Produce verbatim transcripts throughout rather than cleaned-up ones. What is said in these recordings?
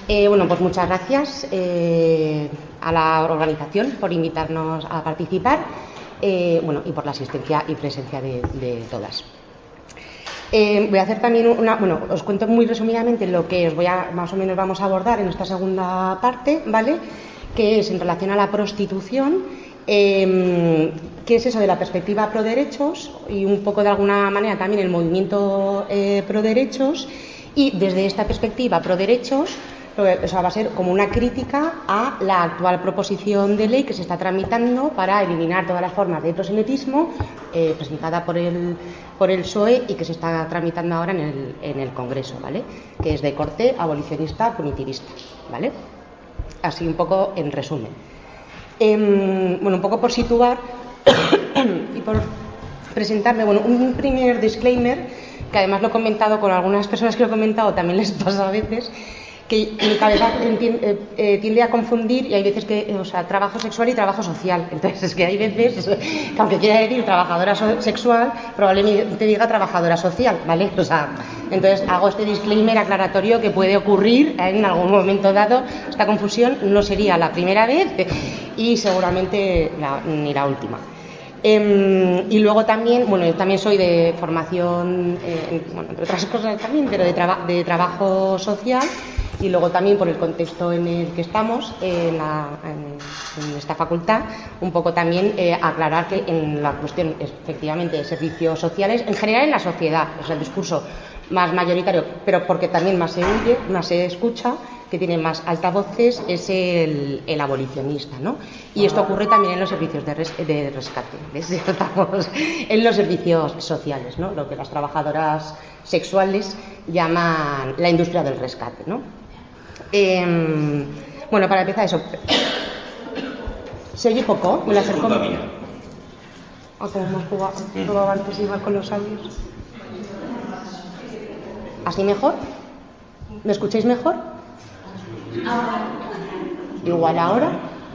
Eh, bueno, pues muchas gracias eh, a la organización por invitarnos a participar eh, bueno, y por la asistencia y presencia de, de todas. Eh, voy a hacer también una, bueno, os cuento muy resumidamente lo que os voy a, más o menos vamos a abordar en esta segunda parte, ¿vale? Que es en relación a la prostitución, eh, qué es eso de la perspectiva pro derechos y un poco de alguna manera también el movimiento eh, pro derechos, y desde esta perspectiva pro derechos, o sea, va a ser como una crítica a la actual proposición de ley que se está tramitando para eliminar todas las formas de proselitismo, eh, presentada por el, por el P S O E y que se está tramitando ahora en el, en el Congreso, ¿vale? Que es de corte abolicionista punitivista, ¿vale? Así un poco en resumen. Eh, bueno, un poco por situar y por presentarme, bueno, un primer disclaimer, que además lo he comentado con algunas personas que lo he comentado, también les pasa a veces, que mi cabeza tiende, eh, tiende a confundir, y hay veces que, o sea, trabajo sexual y trabajo social. Entonces es que hay veces que aunque quiera decir trabajadora so sexual, probablemente diga trabajadora social, ¿vale? O sea, entonces hago este disclaimer aclaratorio que puede ocurrir en algún momento dado. Esta confusión no sería la primera vez y seguramente la, ni la última. Eh, y luego también, bueno, yo también soy de formación, eh, bueno, entre otras cosas también, pero de, traba de trabajo social, y luego también por el contexto en el que estamos, eh, en, la, en, en esta facultad, un poco también eh, aclarar que en la cuestión, efectivamente, de servicios sociales, en general en la sociedad, o sea, el discurso más mayoritario, pero porque también más se oye, más se escucha, que tiene más altavoces, es el, el abolicionista, ¿no? Y esto ocurre también en los servicios de, res, de rescate, ¿ves? Estamos en los servicios sociales, ¿no? Lo que las trabajadoras sexuales llaman la industria del rescate, ¿no? Eh, bueno, para empezar eso, ¿se oye poco? Me lo acerco. O como hemos jugado, probado antes igual con los audios. ¿Así mejor? ¿Me escucháis mejor? Igual ahora.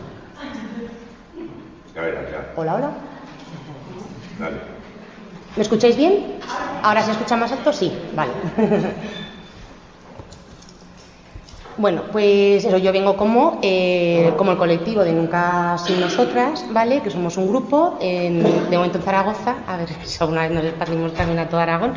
Hola, hola. Vale. ¿Me escucháis bien? ¿Ahora se escucha más alto? Sí, vale. Bueno, pues eso, yo vengo como, eh, como el colectivo de Nunca Sin Nosotras, ¿vale? Que somos un grupo, en, de momento en Zaragoza, a ver si alguna vez nos expandiremos también a todo Aragón,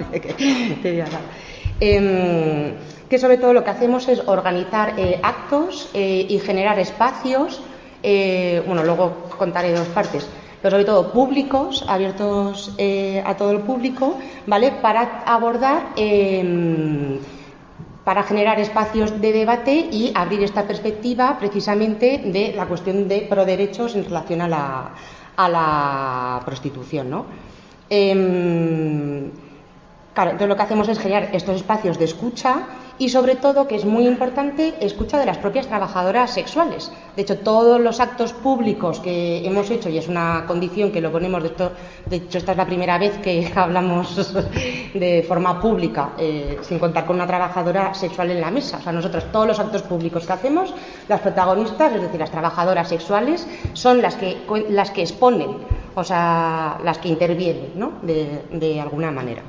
eh, que sobre todo lo que hacemos es organizar eh, actos eh, y generar espacios, eh, bueno, luego contaré dos partes, pero sobre todo públicos, abiertos eh, a todo el público, ¿vale? Para abordar... Eh, para generar espacios de debate y abrir esta perspectiva precisamente de la cuestión de proderechos en relación a la, a la prostitución, ¿no? Eh, claro, entonces lo que hacemos es generar estos espacios de escucha y, sobre todo, que es muy importante, escucha de las propias trabajadoras sexuales. De hecho, todos los actos públicos que hemos hecho, y es una condición que lo ponemos, de, esto, de hecho esta es la primera vez que hablamos de forma pública, eh, sin contar con una trabajadora sexual en la mesa. O sea, nosotros todos los actos públicos que hacemos, las protagonistas, es decir, las trabajadoras sexuales, son las que, las que exponen, o sea, las que intervienen, ¿no? de, de alguna manera.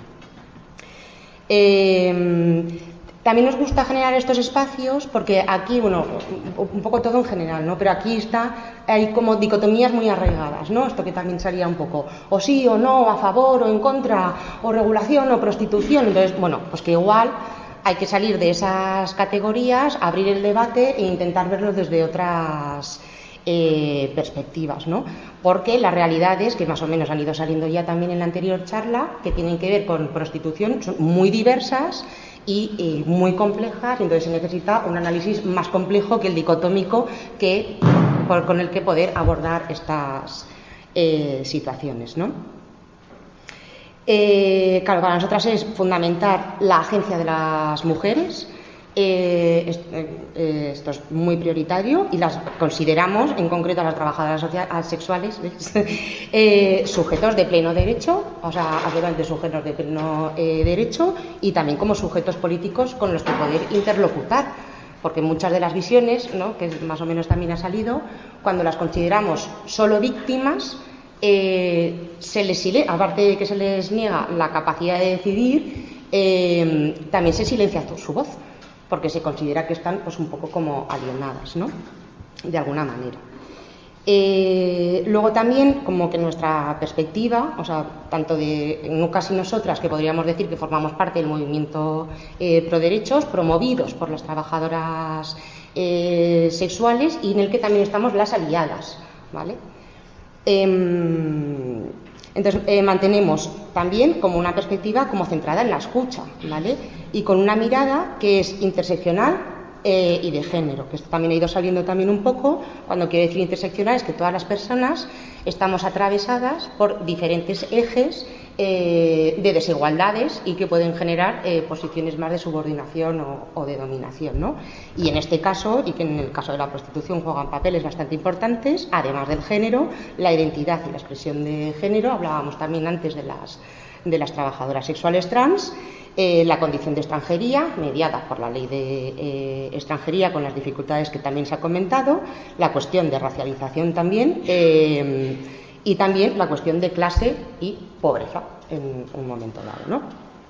Eh, También nos gusta generar estos espacios porque aquí, bueno, un poco todo en general, ¿no? Pero aquí está, hay como dicotomías muy arraigadas, ¿no? Esto que también salía un poco, o sí o no, a favor o en contra, o regulación o prostitución. Entonces, bueno, pues que igual hay que salir de esas categorías, abrir el debate e intentar verlo desde otras eh, perspectivas, ¿no? Porque las realidades, que más o menos han ido saliendo ya también en la anterior charla, que tienen que ver con prostitución, son muy diversas y eh, muy complejas, entonces se necesita un análisis más complejo que el dicotómico que, por, con el que poder abordar estas eh, situaciones, ¿no? Eh, claro, para nosotras es fundamental la agencia de las mujeres. Eh, esto, eh, esto es muy prioritario y las consideramos, en concreto a las trabajadoras sociales, sexuales, eh, sujetos de pleno derecho, o sea, absolutamente sujetos de pleno eh, derecho, y también como sujetos políticos con los que poder interlocutar, porque muchas de las visiones, ¿no?, que más o menos también ha salido, cuando las consideramos solo víctimas, eh, se les, aparte de que se les niega la capacidad de decidir, eh, también se silencia su voz. porque se considera que están pues un poco como alienadas, ¿no? De alguna manera. Eh, luego también, como que nuestra perspectiva, o sea, tanto de Nucas y nosotras, que podríamos decir que formamos parte del movimiento eh, pro derechos, promovidos por las trabajadoras eh, sexuales, y en el que también estamos las aliadas, ¿vale? Eh, entonces, eh, mantenemos también como una perspectiva como centrada en la escucha, ¿vale? Y con una mirada que es interseccional Eh, y de género, que esto también ha ido saliendo también un poco. Cuando quiero decir interseccional es que todas las personas estamos atravesadas por diferentes ejes eh, de desigualdades y que pueden generar eh, posiciones más de subordinación o, o de dominación, ¿no? Y en este caso, y que en el caso de la prostitución juegan papeles bastante importantes, además del género, la identidad y la expresión de género. Hablábamos también antes de las, de las trabajadoras sexuales trans. Eh, la condición de extranjería, mediada por la ley de eh, extranjería, con las dificultades que también se ha comentado, la cuestión de racialización también, eh, y también la cuestión de clase y pobreza en un momento dado, ¿no?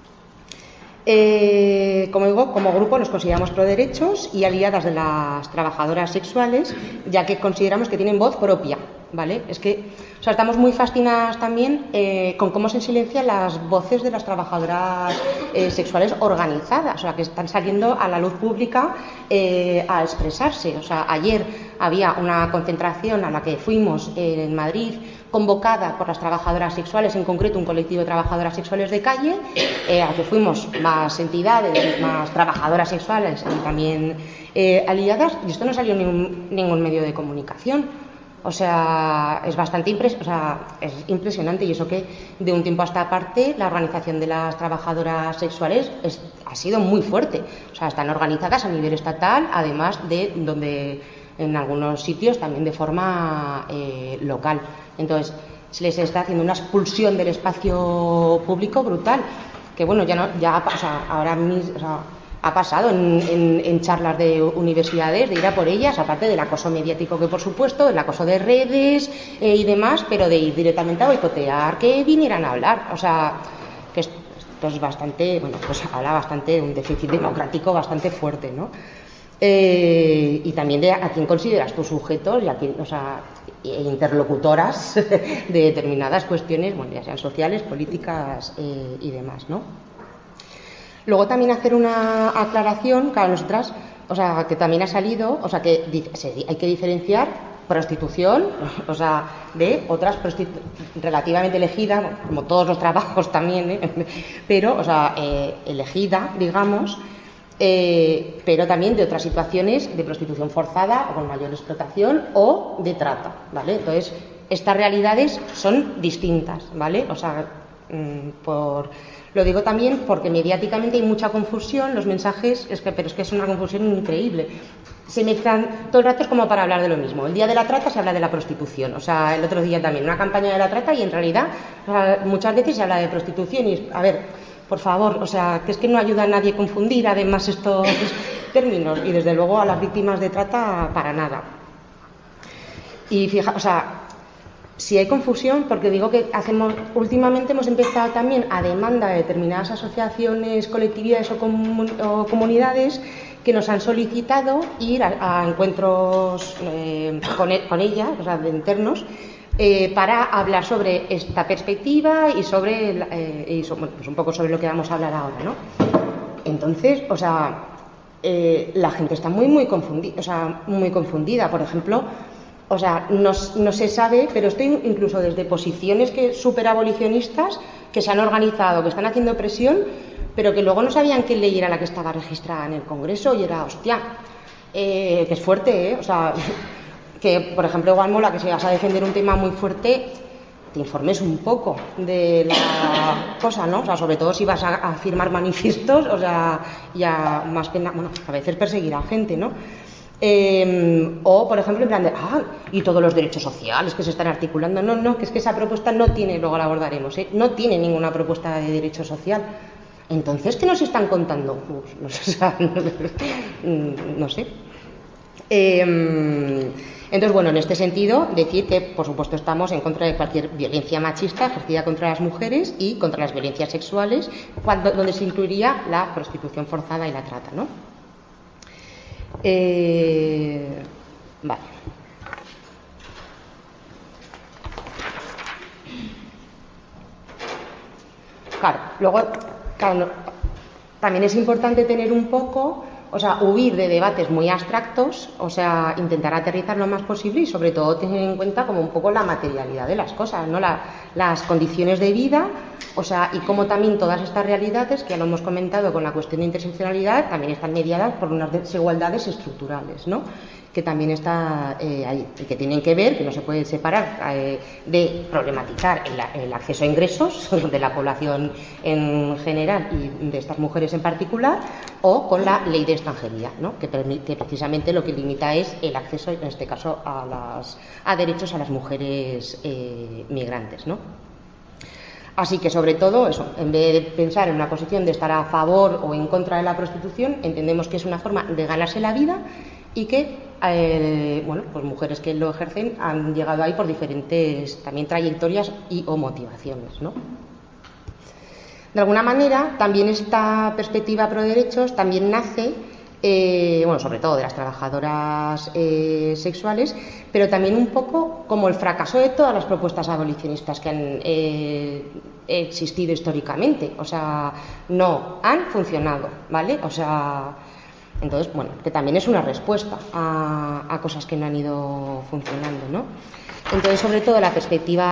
Eh, como digo, como grupo nos consideramos pro derechos y aliadas de las trabajadoras sexuales, ya que consideramos que tienen voz propia, ¿vale? Es que, o sea, estamos muy fascinadas también eh, con cómo se silencian las voces de las trabajadoras eh, sexuales organizadas, o sea, que están saliendo a la luz pública eh, a expresarse. O sea, ayer había una concentración a la que fuimos eh, en Madrid, convocada por las trabajadoras sexuales, en concreto un colectivo de trabajadoras sexuales de calle, eh, a que fuimos más entidades, más trabajadoras sexuales y también eh, aliadas, y esto no salió en ningún, ningún medio de comunicación. O sea, es bastante impres o sea, es impresionante, y eso que de un tiempo a esta parte la organización de las trabajadoras sexuales es, ha sido muy fuerte. O sea, están organizadas a nivel estatal, además de donde en algunos sitios también de forma eh, local. Entonces, se les está haciendo una expulsión del espacio público brutal, que bueno, ya no, ya o sea, ahora mismo, o sea, ha pasado en, en, en charlas de universidades, de ir a por ellas, aparte del acoso mediático, que por supuesto, el acoso de redes eh, y demás, pero de ir directamente a boicotear que vinieran a hablar. O sea, que esto es bastante, bueno, pues habla bastante de un déficit democrático bastante fuerte, ¿no? Eh, y también de a quién consideras tus sujetos y a quién, o sea, interlocutoras de determinadas cuestiones, bueno, ya sean sociales, políticas eh, y demás, ¿no? Luego también hacer una aclaración, claro, nosotras, o sea, que también ha salido, o sea, que hay que diferenciar prostitución, o sea, de otras prostituciones relativamente elegidas, como todos los trabajos también, ¿eh? pero, o sea, eh, elegida, digamos, eh, pero también de otras situaciones de prostitución forzada o con mayor explotación o de trata, ¿vale? Entonces, estas realidades son distintas, ¿vale? O sea, mmm, por... Lo digo también porque mediáticamente hay mucha confusión, los mensajes, es que, pero es que es una confusión increíble. Se mezclan todo el rato, es como para hablar de lo mismo. El día de la trata se habla de la prostitución, o sea, el otro día también una campaña de la trata, y en realidad, o sea, muchas veces se habla de prostitución y, a ver, por favor, o sea, que es que no ayuda a nadie a confundir además estos términos, y desde luego a las víctimas de trata para nada. Y fija, o sea, si hay confusión, porque digo que hacemos, últimamente hemos empezado también a demanda de determinadas asociaciones, colectividades o, comun, o comunidades que nos han solicitado ir a, a encuentros eh, con, con ellas, o sea, de internos, eh, para hablar sobre esta perspectiva y sobre, eh, y so, bueno, pues un poco sobre lo que vamos a hablar ahora, ¿no? Entonces, o sea, eh, la gente está muy, muy confundida, o sea, muy confundida, por ejemplo. O sea, no, no se sabe, pero esto incluso desde posiciones que súper abolicionistas que se han organizado, que están haciendo presión, pero que luego no sabían qué ley era la que estaba registrada en el Congreso, y era, hostia, eh, que es fuerte, ¿eh? O sea, que por ejemplo igual mola que si vas a defender un tema muy fuerte, te informes un poco de la cosa, ¿no? O sea, sobre todo si vas a, a firmar manifiestos, o sea, ya más que nada, bueno, a veces perseguir a gente, ¿no? Eh, o, por ejemplo, en plan de, ah, y todos los derechos sociales que se están articulando. No, no, que es que esa propuesta no tiene, luego la abordaremos, ¿eh? No tiene ninguna propuesta de derecho social. Entonces, ¿qué nos están contando? Pues, no sé. O sea, no sé. Eh, entonces, bueno, en este sentido, decir que, por supuesto, estamos en contra de cualquier violencia machista ejercida contra las mujeres y contra las violencias sexuales, cuando, donde se incluiría la prostitución forzada y la trata, ¿no? Eh, vale. Claro, luego, claro, también es importante tener un poco, o sea, huir de debates muy abstractos, o sea, intentar aterrizar lo más posible y sobre todo tener en cuenta como un poco la materialidad de las cosas, ¿no? La, las condiciones de vida, o sea, y cómo también todas estas realidades, que ya lo hemos comentado con la cuestión de interseccionalidad, también están mediadas por unas desigualdades estructurales, ¿no? Que también está eh, ahí, y que tienen que ver, que no se puede separar eh, de problematizar el, el acceso a ingresos de la población en general y de estas mujeres en particular, o con la ley de extranjería, ¿no? Que permite, precisamente lo que limita es el acceso, en este caso, a, las, a derechos a las mujeres eh, migrantes, ¿no? Así que, sobre todo, eso, en vez de pensar en una posición de estar a favor o en contra de la prostitución, entendemos que es una forma de ganarse la vida y que, eh, bueno, pues mujeres que lo ejercen han llegado ahí por diferentes también trayectorias y o motivaciones, ¿no? De alguna manera, también esta perspectiva pro derechos también nace, eh, bueno, sobre todo de las trabajadoras eh, sexuales, pero también un poco como el fracaso de todas las propuestas abolicionistas que han eh, existido históricamente. O sea, no han funcionado, ¿vale? O sea, entonces, bueno, que también es una respuesta a, a cosas que no han ido funcionando, ¿no? Entonces, sobre todo, la perspectiva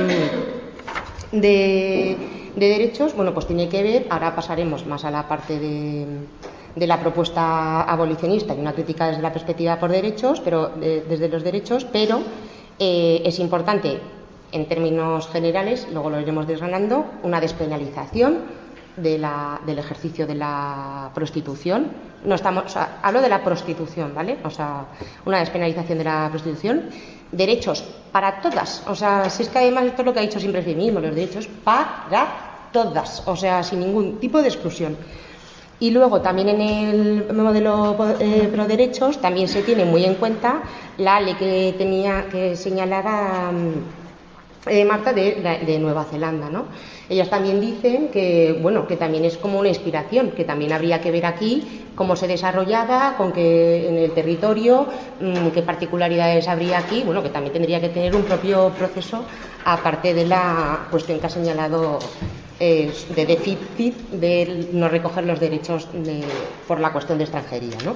de, de derechos, bueno, pues tiene que ver, ahora pasaremos más a la parte de, de la propuesta abolicionista y una crítica desde la perspectiva por derechos, pero de, desde los derechos, pero eh, es importante, en términos generales, luego lo iremos desgranando, una despenalización de la, del ejercicio de la prostitución. No estamos, o sea, hablo de la prostitución, ¿vale? O sea, una despenalización de la prostitución, derechos para todas, o sea, si es que además esto es lo que ha dicho siempre el feminismo, los derechos para todas, o sea, sin ningún tipo de exclusión. Y luego también en el modelo eh, pro derechos también se tiene muy en cuenta la ley que tenía que señalaba eh, Marta de, de Nueva Zelanda, ¿no? Ellas también dicen que, bueno, que también es como una inspiración, que también habría que ver aquí cómo se desarrollaba, con qué en el territorio, mmm, qué particularidades habría aquí, bueno, que también tendría que tener un propio proceso, aparte de la cuestión que ha señalado eh, de déficit de no recoger los derechos de, por la cuestión de extranjería, ¿no?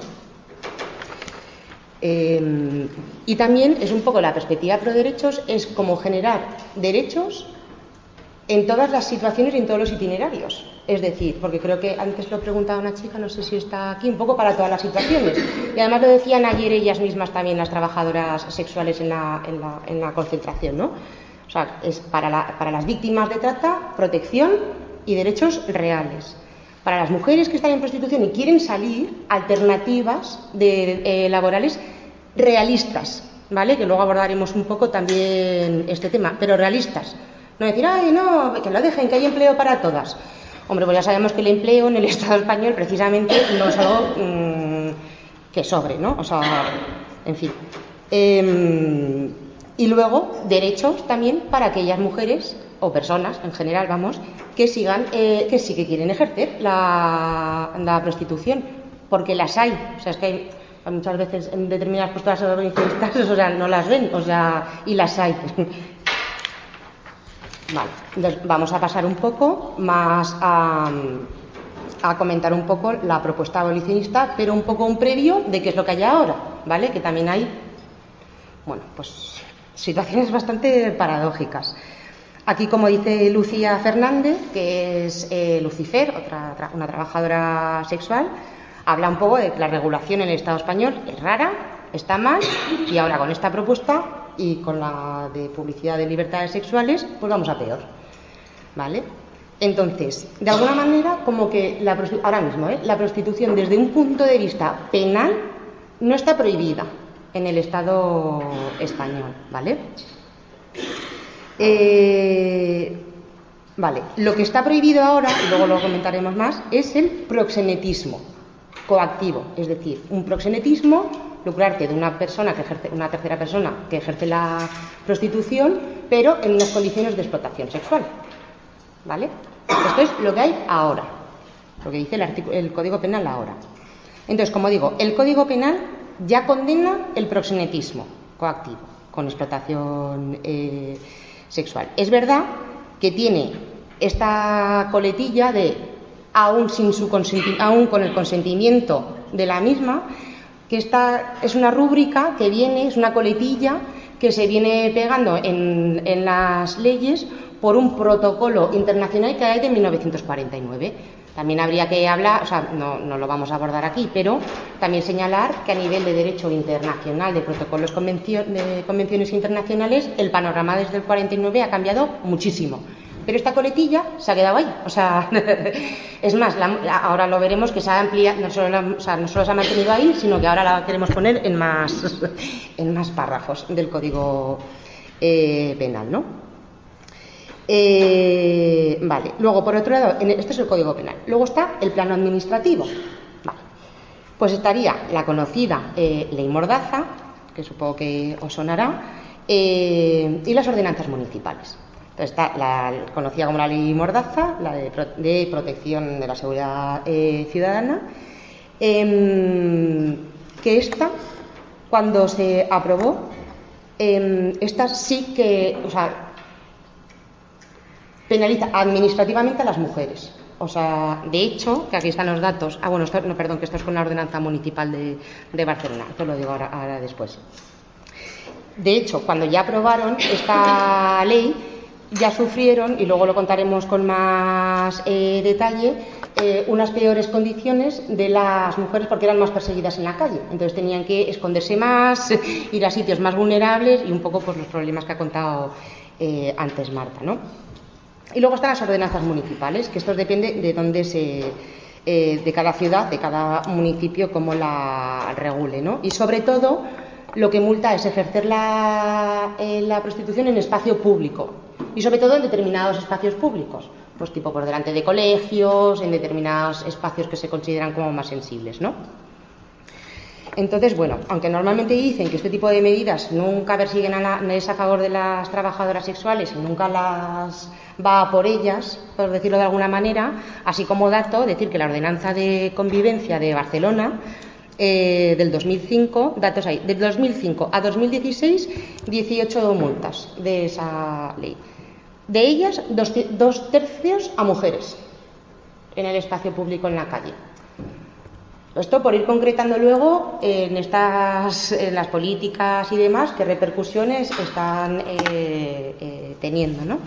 Eh, y también es un poco la perspectiva pro derechos, es como generar derechos en todas las situaciones y en todos los itinerarios. Es decir, porque creo que antes lo preguntaba una chica, no sé si está aquí, un poco para todas las situaciones. Y además lo decían ayer ellas mismas también, las trabajadoras sexuales en la, en la, en la concentración, ¿no? O sea, es para, la, para las víctimas de trata, protección y derechos reales. Para las mujeres que están en prostitución y quieren salir, alternativas de, eh, laborales realistas, ¿vale? Que luego abordaremos un poco también este tema, pero realistas. No decir, ay, no, que lo dejen, que hay empleo para todas. Hombre, pues ya sabemos que el empleo en el Estado español precisamente no es algo mmm, que sobre, ¿no? O sea, en fin. Eh, y luego, derechos también para aquellas mujeres o personas en general, vamos, que sigan, eh, que sí que quieren ejercer la, la prostitución, porque las hay. O sea, es que hay, muchas veces en determinadas posturas organizadas, o sea, no las ven, o sea, y las hay. Vale, entonces vamos a pasar un poco más a, a comentar un poco la propuesta abolicionista, pero un poco un previo de qué es lo que hay ahora, ¿vale? Que también hay, bueno, pues situaciones bastante paradójicas. Aquí, como dice Lucía Fernández, que es eh, Lucifer, otra, una trabajadora sexual, habla un poco de que la regulación en el Estado español es rara, está mal, y ahora con esta propuesta y con la de publicidad de libertades sexuales, pues vamos a peor, ¿vale? Entonces, de alguna manera, como que la ahora mismo, ¿eh? la prostitución desde un punto de vista penal no está prohibida en el Estado español, ¿vale? Eh, vale, lo que está prohibido ahora, y luego lo comentaremos más, es el proxenetismo coactivo, es decir, un proxenetismo, lucrarte de una persona que ejerce, una tercera persona que ejerce la prostitución, pero en unas condiciones de explotación sexual, ¿vale? Esto es lo que hay ahora, lo que dice el, artículo, el Código Penal ahora. Entonces, como digo, el Código Penal ya condena el proxenetismo coactivo con explotación eh, sexual. Es verdad que tiene esta coletilla de aún sin su aún con el consentimiento de la misma, que esta es una rúbrica que viene, es una coletilla que se viene pegando en, en las leyes por un protocolo internacional que hay de mil novecientos cuarenta y nueve. También habría que hablar, o sea, no, no lo vamos a abordar aquí, pero también señalar que a nivel de derecho internacional, de protocolos convencio, de convenciones internacionales, el panorama desde el cuarenta y nueve ha cambiado muchísimo. Pero esta coletilla se ha quedado ahí. O sea, es más, la, ahora lo veremos que se ha ampliado, no solo, la, o sea, no solo se ha mantenido ahí, sino que ahora la queremos poner en más, en más párrafos del Código eh, Penal, ¿no? Eh, vale, luego por otro lado, en, esto es el Código Penal. Luego está el plano administrativo. Vale. Pues estaría la conocida eh, Ley Mordaza, que supongo que os sonará, eh, y las ordenanzas municipales. Entonces está la conocida como la Ley Mordaza, la de, pro, de protección de la seguridad eh, ciudadana, eh, que esta, cuando se aprobó, eh, esta sí que, o sea, penaliza administrativamente a las mujeres. O sea, de hecho, que aquí están los datos. Ah, bueno, esto, no, perdón, que esto es con la ordenanza municipal de, de Barcelona. Esto lo digo ahora, ahora después. De hecho, cuando ya aprobaron esta ley, ya sufrieron, y luego lo contaremos con más eh, detalle, eh, unas peores condiciones de las mujeres porque eran más perseguidas en la calle. Entonces tenían que esconderse más, ir a sitios más vulnerables y un poco pues, los problemas que ha contado eh, antes Marta, ¿no? Y luego están las ordenanzas municipales, que esto depende de dónde se, eh, de cada ciudad, de cada municipio, cómo la regule, ¿no? Y sobre todo, lo que multa es ejercer la, eh, la prostitución en espacio público, y sobre todo en determinados espacios públicos, pues tipo por delante de colegios, en determinados espacios que se consideran como más sensibles, ¿no? Entonces, bueno, aunque normalmente dicen que este tipo de medidas nunca persiguen a la, es a favor de las trabajadoras sexuales y nunca las va a por ellas, por decirlo de alguna manera, así como dato, decir que la ordenanza de convivencia de Barcelona eh, del dos mil cinco, datos ahí, del dos mil cinco a dos mil dieciséis, dieciocho multas de esa ley. De ellas, dos, dos tercios a mujeres en el espacio público en la calle. Esto por ir concretando luego en estas en las políticas y demás qué repercusiones están eh, eh, teniendo, ¿no?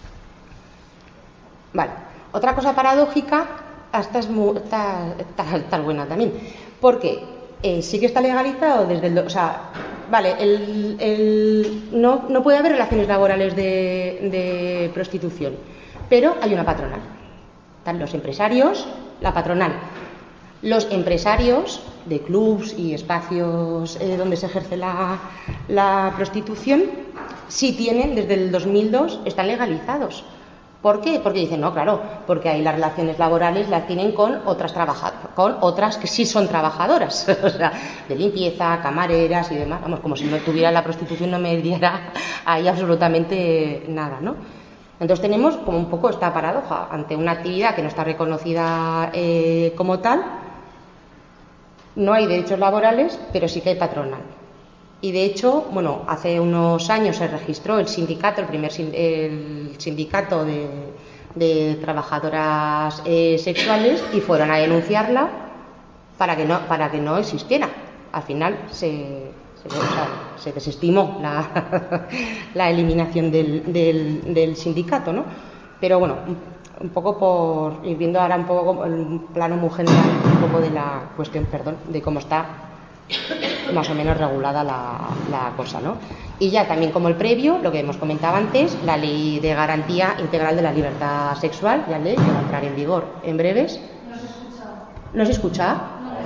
Vale. Otra cosa paradójica, esta es muy, está, está, está buena también, porque eh, sí que está legalizado desde el, o sea, vale, el, el, no, no puede haber relaciones laborales de, de prostitución, pero hay una patronal. Están los empresarios, la patronal. Los empresarios de clubs y espacios eh, donde se ejerce la, la prostitución sí tienen, desde el dos mil dos, están legalizados. ¿Por qué? Porque dicen, no, claro, porque ahí las relaciones laborales las tienen con otras trabajadoras, con otras que sí son trabajadoras, o sea, de limpieza, camareras y demás. Vamos, como si no tuviera la prostitución, no me diera ahí absolutamente nada, ¿no? Entonces tenemos como un poco esta paradoja ante una actividad que no está reconocida eh, como tal. No hay derechos laborales, pero sí que hay patronal. Y de hecho, bueno, hace unos años se registró el sindicato, el primer el sindicato de, de trabajadoras eh, sexuales, y fueron a denunciarla para que no, para que no existiera. Al final se, se, o sea, se desestimó la, la eliminación del, del, del sindicato, ¿no? Pero bueno, un poco por ir viendo ahora un poco el plano muy general, un poco de la cuestión, perdón, de cómo está más o menos regulada la, la cosa, ¿no? Y ya también como el previo, lo que hemos comentado antes, la Ley de Garantía Integral de la Libertad Sexual, ya ley, que va a entrar en vigor en breves. ¿No se escucha? ¿No se escucha?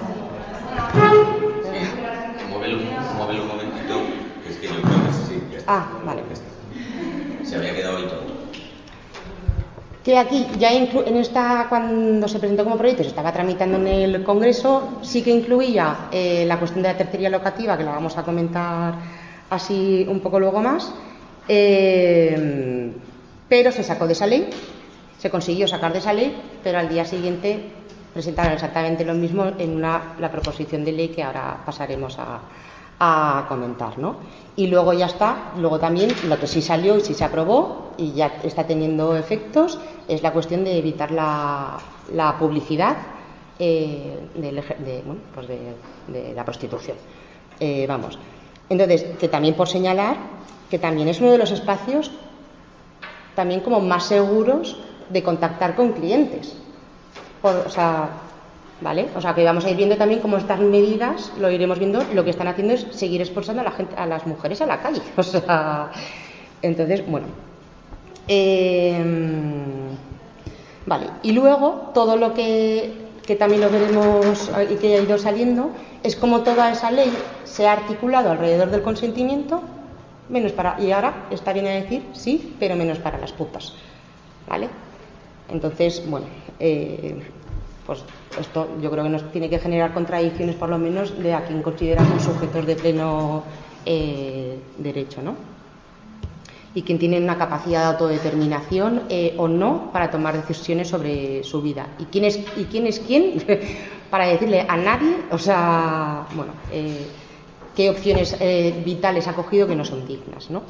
Móvelo, móvelo un momentito, que es que yo creo que sí. Ya está. Ah, vale. Se había quedado ahí todo. Que aquí, ya inclu- en esta, cuando se presentó como proyecto, se estaba tramitando en el Congreso, sí que incluía eh, la cuestión de la tercería locativa, que la vamos a comentar así un poco luego más, eh, pero se sacó de esa ley, se consiguió sacar de esa ley, pero al día siguiente presentaron exactamente lo mismo en una, la proposición de ley que ahora pasaremos a, a comentar, ¿no? Y luego ya está, luego también lo que sí salió y sí se aprobó y ya está teniendo efectos es la cuestión de evitar la, la publicidad eh, de, de, bueno, pues de, de la prostitución. Eh, vamos, entonces, que también por señalar que también es uno de los espacios también como más seguros de contactar con clientes. Por, o sea, ¿vale? O sea, que vamos a ir viendo también cómo estas medidas, lo iremos viendo, lo que están haciendo es seguir expulsando a la gente, a las mujeres a la calle. O sea, entonces, bueno. Eh, vale, y luego todo lo que, que también lo veremos y que ha ido saliendo es como toda esa ley se ha articulado alrededor del consentimiento, menos para, y ahora está bien a decir sí, pero menos para las putas, ¿vale? Entonces, bueno, eh, pues esto yo creo que nos tiene que generar contradicciones, por lo menos, de a quien consideramos sujetos de pleno eh, derecho, ¿no? Y quien tiene una capacidad de autodeterminación eh, o no para tomar decisiones sobre su vida. ¿Y quién es, y quién, es quién? Para decirle a nadie, o sea, bueno, eh, qué opciones eh, vitales ha cogido que no son dignas, ¿no?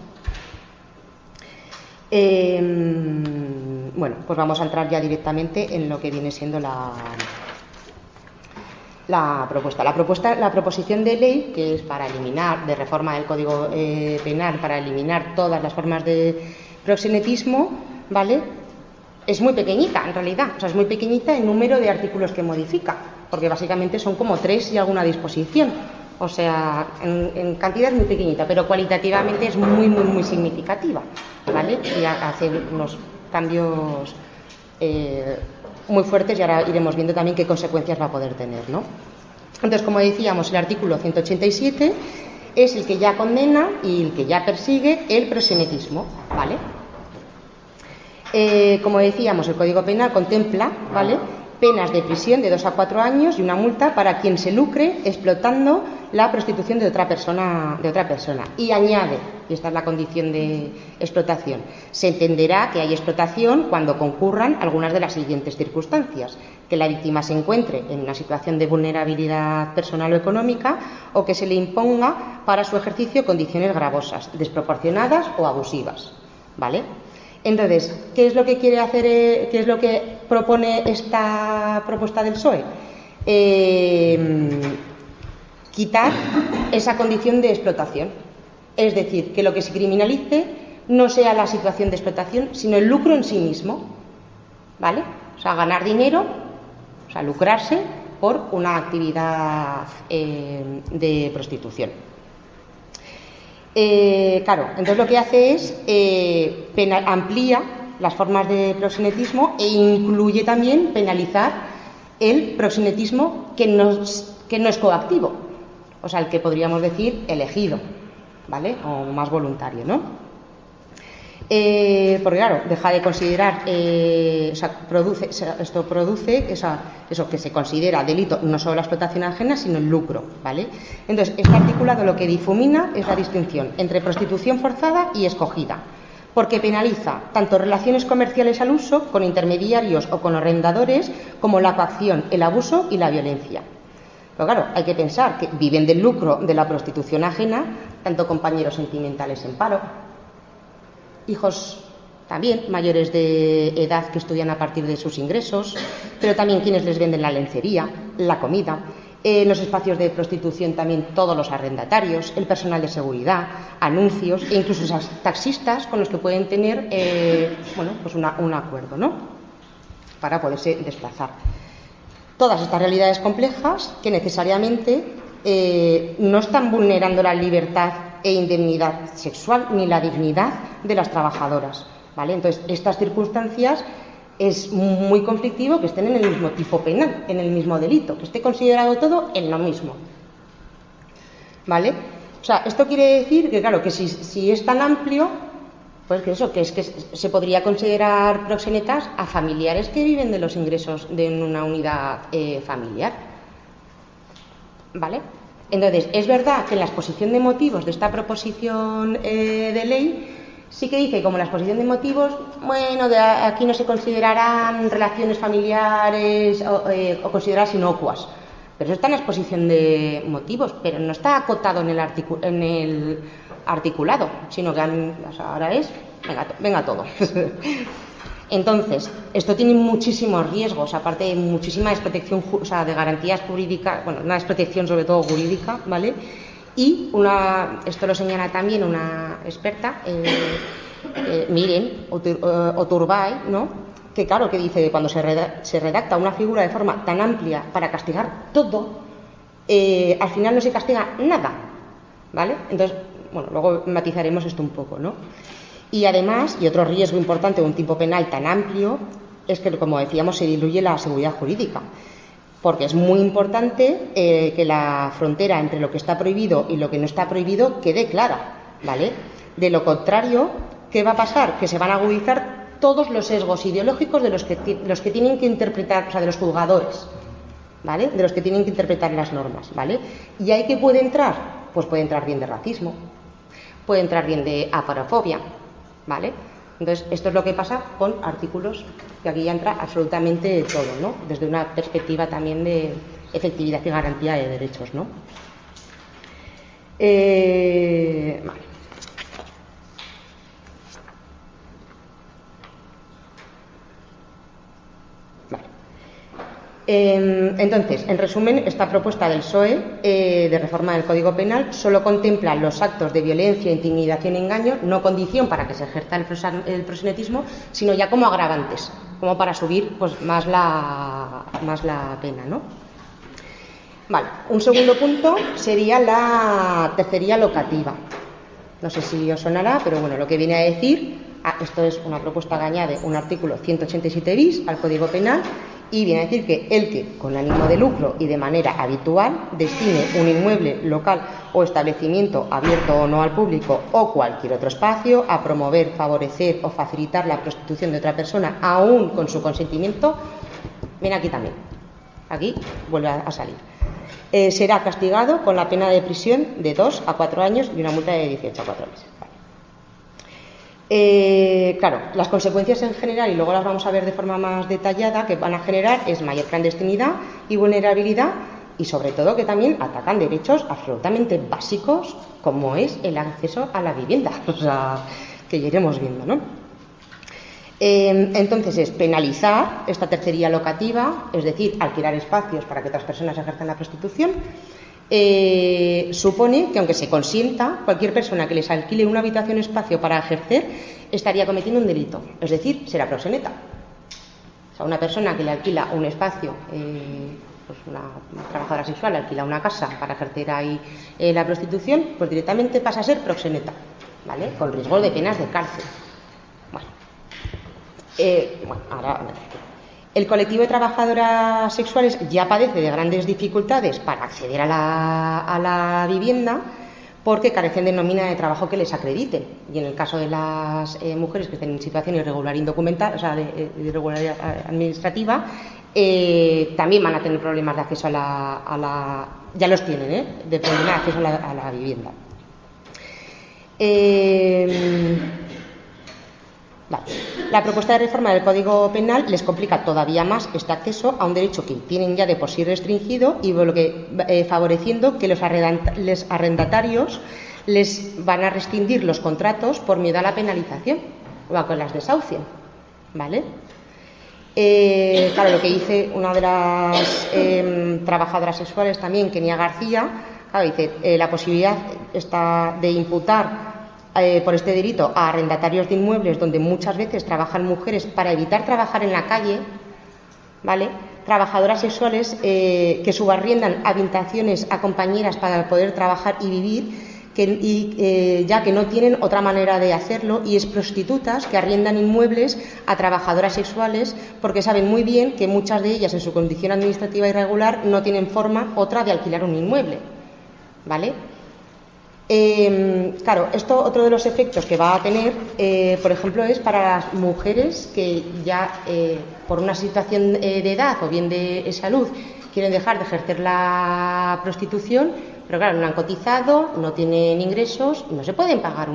Eh, bueno, pues vamos a entrar ya directamente en lo que viene siendo la, la propuesta. La propuesta, la proposición de ley, que es para eliminar, de reforma del Código eh, Penal, para eliminar todas las formas de proxenetismo, ¿vale? Es muy pequeñita, en realidad, o sea, es muy pequeñita el número de artículos que modifica, porque básicamente son como tres y alguna disposición. O sea, en, en cantidad es muy pequeñita, pero cualitativamente es muy, muy, muy significativa, ¿vale? Y hace unos cambios eh, muy fuertes y ahora iremos viendo también qué consecuencias va a poder tener, ¿no? Entonces, como decíamos, el artículo ciento ochenta y siete es el que ya condena y el que ya persigue el proxenetismo, ¿vale? Eh, como decíamos, el Código Penal contempla, ¿vale?, penas de prisión de dos a cuatro años y una multa para quien se lucre explotando la prostitución de otra persona, de otra persona. Y añade, y esta es la condición de explotación, se entenderá que hay explotación cuando concurran algunas de las siguientes circunstancias: que la víctima se encuentre en una situación de vulnerabilidad personal o económica, o que se le imponga para su ejercicio condiciones gravosas, desproporcionadas o abusivas, ¿vale? Entonces, ¿qué es lo que quiere hacer, eh, qué es lo que propone esta propuesta del P S O E? Eh, quitar esa condición de explotación. Es decir, que lo que se criminalice no sea la situación de explotación, sino el lucro en sí mismo, ¿vale? O sea, ganar dinero, o sea, lucrarse por una actividad eh, de prostitución. Eh, claro, entonces lo que hace es eh, penal, amplía las formas de proxenetismo e incluye también penalizar el proxenetismo que no, que no es coactivo, o sea, el que podríamos decir elegido, ¿vale? O más voluntario, ¿no? Eh, porque claro, deja de considerar, eh, o sea, produce, esto produce o sea, eso que se considera delito no solo la explotación ajena, sino el lucro, ¿vale? Entonces, este articulado lo que difumina es la distinción entre prostitución forzada y escogida, porque penaliza tanto relaciones comerciales al uso con intermediarios o con arrendadores, como la coacción, el abuso y la violencia. Pero claro, hay que pensar que viven del lucro de la prostitución ajena tanto compañeros sentimentales en paro, hijos también mayores de edad que estudian a partir de sus ingresos, pero también quienes les venden la lencería, la comida, en eh, los espacios de prostitución también todos los arrendatarios, el personal de seguridad, anuncios e incluso esos taxistas con los que pueden tener eh, bueno, pues una, un acuerdo, ¿no?, para poderse desplazar. Todas estas realidades complejas que necesariamente eh, no están vulnerando la libertad e indemnidad sexual ni la dignidad de las trabajadoras, ¿vale? Entonces, estas circunstancias es muy conflictivo que estén en el mismo tipo penal, en el mismo delito, que esté considerado todo en lo mismo, ¿vale? O sea, esto quiere decir que, claro, que si, si es tan amplio, pues que eso, que es que se podría considerar proxenetas a familiares que viven de los ingresos de una unidad eh, familiar, ¿vale? Entonces, es verdad que en la exposición de motivos de esta proposición eh, de ley Sí que dice, como la exposición de motivos, bueno, de aquí no se considerarán relaciones familiares o, eh, o consideradas inocuas. Pero eso está en la exposición de motivos, pero no está acotado en el, articu en el articulado, sino que han, o sea, ahora es, venga, venga todo. Entonces, esto tiene muchísimos riesgos, aparte de muchísima desprotección, o sea, de garantías jurídicas, bueno, una desprotección sobre todo jurídica, ¿vale? Y una, esto lo señala también una experta, eh, eh, Miren Oturbay, ¿no? Que claro, que dice que cuando se redacta, se redacta una figura de forma tan amplia para castigar todo, eh, al final no se castiga nada, ¿vale? Entonces, bueno, luego matizaremos esto un poco, ¿no? Y además, y otro riesgo importante de un tipo penal tan amplio, es que, como decíamos, se diluye la seguridad jurídica. Porque es muy importante eh, que la frontera entre lo que está prohibido y lo que no está prohibido quede clara, ¿vale? De lo contrario, ¿qué va a pasar? Que se van a agudizar todos los sesgos ideológicos de los que, los que tienen que interpretar, o sea, de los juzgadores, ¿vale? De los que tienen que interpretar las normas, ¿vale? ¿Y ahí qué puede entrar? Pues puede entrar bien de racismo, puede entrar bien de aporofobia, ¿vale? Entonces, esto es lo que pasa con artículos, que aquí ya entra absolutamente todo, ¿no? Desde una perspectiva también de efectividad y garantía de derechos, ¿no? Eh, vale. Vale. Eh, entonces, en resumen, esta propuesta del P S O E eh, de reforma del Código Penal solo contempla los actos de violencia, intimidación y engaño, no condición para que se ejerza el, el proxenetismo, sino ya como agravantes, como para subir pues, más, la, más la pena, ¿no? Vale, un segundo punto sería la tercería locativa. No sé si os sonará, pero bueno, lo que viene a decir, ah, esto es una propuesta que añade un artículo ciento ochenta y siete bis al Código Penal, y viene a decir que el que, con ánimo de lucro y de manera habitual, destine un inmueble, local o establecimiento abierto o no al público o cualquier otro espacio a promover, favorecer o facilitar la prostitución de otra persona, aún con su consentimiento, viene aquí también. Aquí vuelve a salir. Eh, será castigado con la pena de prisión de dos a cuatro años y una multa de dieciocho a cuatro meses. Eh, claro, las consecuencias en general, y luego las vamos a ver de forma más detallada, que van a generar es mayor clandestinidad y vulnerabilidad, y sobre todo que también atacan derechos absolutamente básicos, como es el acceso a la vivienda, o sea, que ya iremos viendo, ¿no? Eh, entonces es penalizar esta tercería locativa, es decir, alquilar espacios para que otras personas ejerzan la prostitución. Eh, supone que aunque se consienta, cualquier persona que les alquile una habitación o espacio para ejercer estaría cometiendo un delito, es decir, será proxeneta. O sea, una persona que le alquila un espacio, eh, pues una, una trabajadora sexual alquila una casa para ejercer ahí eh, la prostitución, pues directamente pasa a ser proxeneta, ¿vale? Con riesgo de penas de cárcel. Bueno, eh, bueno ahora... El colectivo de trabajadoras sexuales ya padece de grandes dificultades para acceder a la, a la vivienda porque carecen de nómina de trabajo que les acredite. Y en el caso de las eh, mujeres que estén en situación irregular indocumental, o sea, de, de irregularidad administrativa, eh, también van a tener problemas de acceso a la... A la ya los tienen, ¿eh? De problemas de acceso a la, a la vivienda. Eh, Vale. La propuesta de reforma del Código Penal les complica todavía más este acceso a un derecho que tienen ya de por sí restringido y lo que, eh, favoreciendo que los arrendatarios les van a restringir los contratos por miedo a la penalización o a que las desahucien, ¿vale? Eh, claro, lo que dice una de las eh, trabajadoras sexuales también, Kenia García, claro, dice eh, la posibilidad está de imputar Eh, por este delito a arrendatarios de inmuebles donde muchas veces trabajan mujeres para evitar trabajar en la calle, ¿vale? Trabajadoras sexuales eh, que subarriendan habitaciones a compañeras para poder trabajar y vivir, que, y, eh, ya que no tienen otra manera de hacerlo, y es prostitutas que arriendan inmuebles a trabajadoras sexuales porque saben muy bien que muchas de ellas en su condición administrativa irregular no tienen forma otra de alquilar un inmueble, ¿vale? Eh, claro, esto otro de los efectos que va a tener, eh, por ejemplo, es para las mujeres que ya eh, por una situación eh, de edad o bien de salud quieren dejar de ejercer la prostitución, pero claro, no han cotizado, no tienen ingresos, no se pueden pagar un,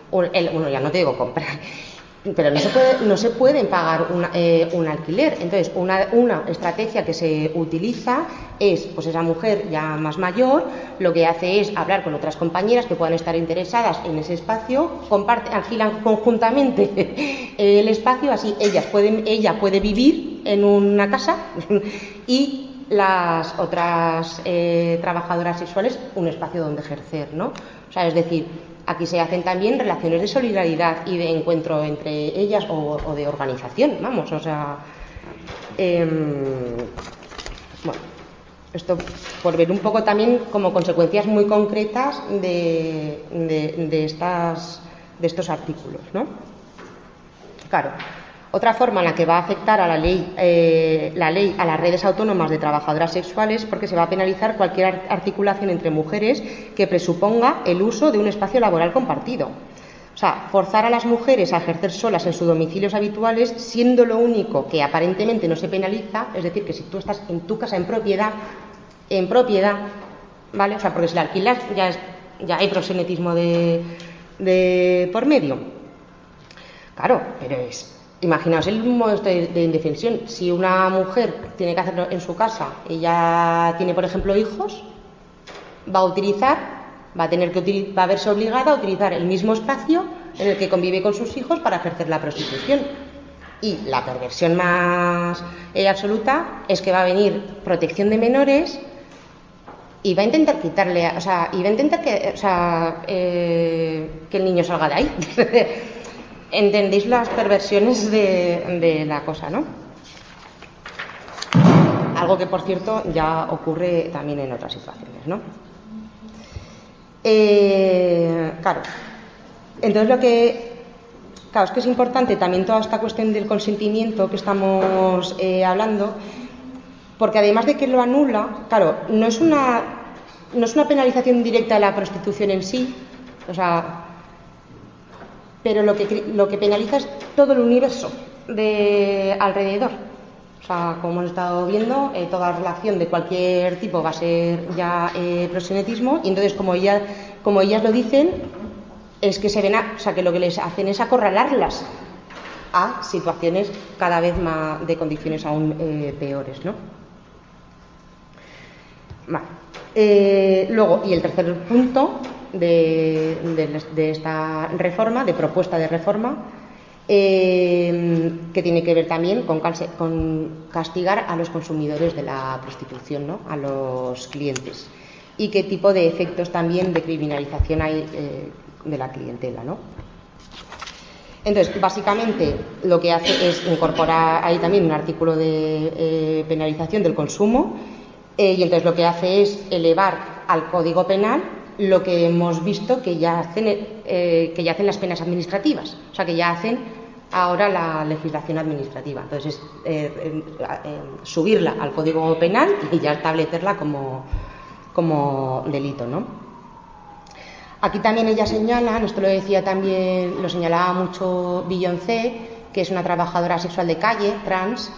o el, bueno, ya no te digo comprar, pero no se, puede, no se pueden pagar una, eh, un alquiler. Entonces, una, una estrategia que se utiliza es, pues esa mujer ya más mayor, lo que hace es hablar con otras compañeras que puedan estar interesadas en ese espacio, comparten, alquilan conjuntamente el espacio, así ellas pueden, ella puede vivir en una casa y las otras eh, trabajadoras sexuales un espacio donde ejercer, ¿no? O sea, es decir, aquí se hacen también relaciones de solidaridad y de encuentro entre ellas o, o de organización, vamos, o sea, eh, bueno, esto por ver un poco también como consecuencias muy concretas de, de, de, estas, de estos artículos, ¿no? Claro. Otra forma en la que va a afectar a la ley, eh, la ley a las redes autónomas de trabajadoras sexuales, porque se va a penalizar cualquier articulación entre mujeres que presuponga el uso de un espacio laboral compartido. O sea, forzar a las mujeres a ejercer solas en sus domicilios habituales, siendo lo único que aparentemente no se penaliza, es decir, que si tú estás en tu casa en propiedad, en propiedad, ¿vale? O sea, porque si la alquilas ya, es, ya hay proxenetismo de, de por medio. Claro, pero es... Imaginaos el modo de, de indefensión. Si una mujer tiene que hacerlo en su casa, ella tiene, por ejemplo, hijos, va a utilizar, va a tener que util, va a verse obligada a utilizar el mismo espacio en el que convive con sus hijos para ejercer la prostitución. Y la perversión más eh, absoluta es que va a venir protección de menores y va a intentar quitarle, o sea, y va a intentar que, o sea, eh, que el niño salga de ahí. ¿Entendéis las perversiones de, de la cosa, no? Algo que, por cierto, ya ocurre también en otras situaciones, ¿no? Eh, claro. Entonces, lo que... Claro, es que es importante también toda esta cuestión del consentimiento que estamos eh, hablando, porque además de que lo anula, claro, no es una, no es una penalización directa de la prostitución en sí, o sea... pero lo que, lo que penaliza es todo el universo de alrededor. O sea, como hemos estado viendo, eh, toda relación de cualquier tipo va a ser ya eh, proxenetismo, y entonces, como, ella, como ellas lo dicen, es que se ven, a, o sea, que lo que les hacen es acorralarlas a situaciones cada vez más de condiciones aún eh, peores, ¿no? Vale. Eh, luego, y el tercer punto de, de, de esta reforma, de propuesta de reforma, eh, que tiene que ver también con, con castigar a los consumidores de la prostitución, ¿no? A los clientes, y qué tipo de efectos también de criminalización hay eh, de la clientela, ¿no? Entonces, básicamente lo que hace es incorporar ahí también un artículo de eh, penalización del consumo, eh, y entonces lo que hace es elevar al Código Penal lo que hemos visto que ya hacen, eh, que ya hacen las penas administrativas, o sea, que ya hacen ahora la legislación administrativa. Entonces, eh, eh, eh, subirla al Código Penal y ya establecerla como, como delito, ¿no? Aquí también ella señala, esto lo decía también, lo señalaba mucho Beyoncé, que es una trabajadora sexual de calle, trans,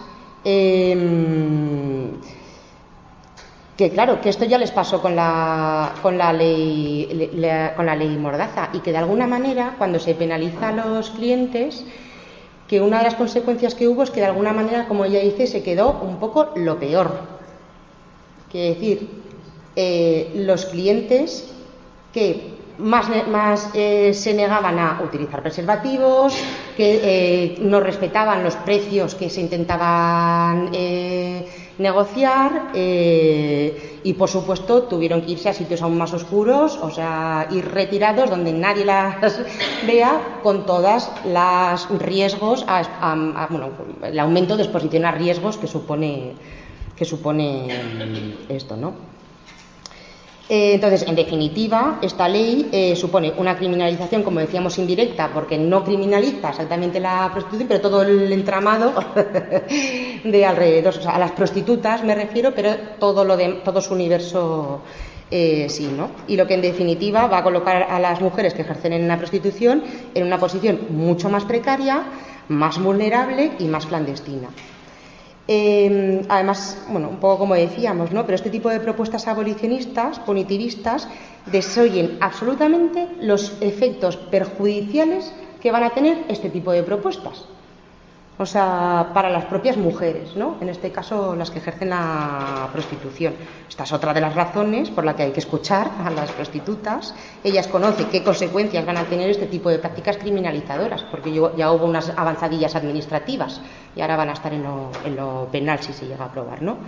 eh, que claro, que esto ya les pasó con la, con la ley, la, con la ley Mordaza, y que de alguna manera, cuando se penaliza a los clientes, que una de las consecuencias que hubo es que de alguna manera, como ella dice, se quedó un poco lo peor. Quiere decir, eh, los clientes que más, más eh, se negaban a utilizar preservativos, que eh, no respetaban los precios que se intentaban eh, negociar, eh, y por supuesto tuvieron que irse a sitios aún más oscuros, o sea, ir retirados donde nadie las vea, con todas las riesgos, a, a, a, bueno, el aumento de exposición a riesgos que supone, que supone esto, ¿no? Eh, entonces, en definitiva, esta ley eh, supone una criminalización, como decíamos, indirecta, porque no criminaliza exactamente la prostitución, pero todo el entramado de alrededor, o sea, a las prostitutas me refiero, pero todo lo de todo su universo eh, sí, ¿no? Y lo que en definitiva va a colocar a las mujeres que ejercen en la prostitución en una posición mucho más precaria, más vulnerable y más clandestina. Eh, además, bueno, un poco como decíamos, ¿no? Pero este tipo de propuestas abolicionistas, punitivistas, desoyen absolutamente los efectos perjudiciales que van a tener este tipo de propuestas. O sea, para las propias mujeres, ¿no? En este caso, las que ejercen la prostitución. Esta es otra de las razones por la que hay que escuchar a las prostitutas. Ellas conocen qué consecuencias van a tener este tipo de prácticas criminalizadoras, porque ya hubo unas avanzadillas administrativas y ahora van a estar en lo, en lo penal si se llega a aprobar, ¿no?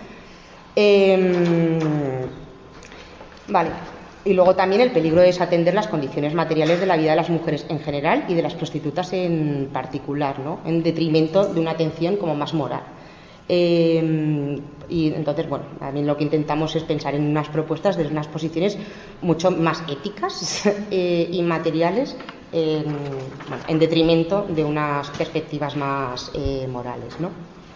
Eh, vale. Y luego también el peligro de desatender las condiciones materiales de la vida de las mujeres en general y de las prostitutas en particular, ¿no? En detrimento de una atención como más moral. Eh, y entonces, bueno, también lo que intentamos es pensar en unas propuestas desde unas posiciones mucho más éticas eh, y materiales, eh, bueno, en detrimento de unas perspectivas más eh, morales, ¿no?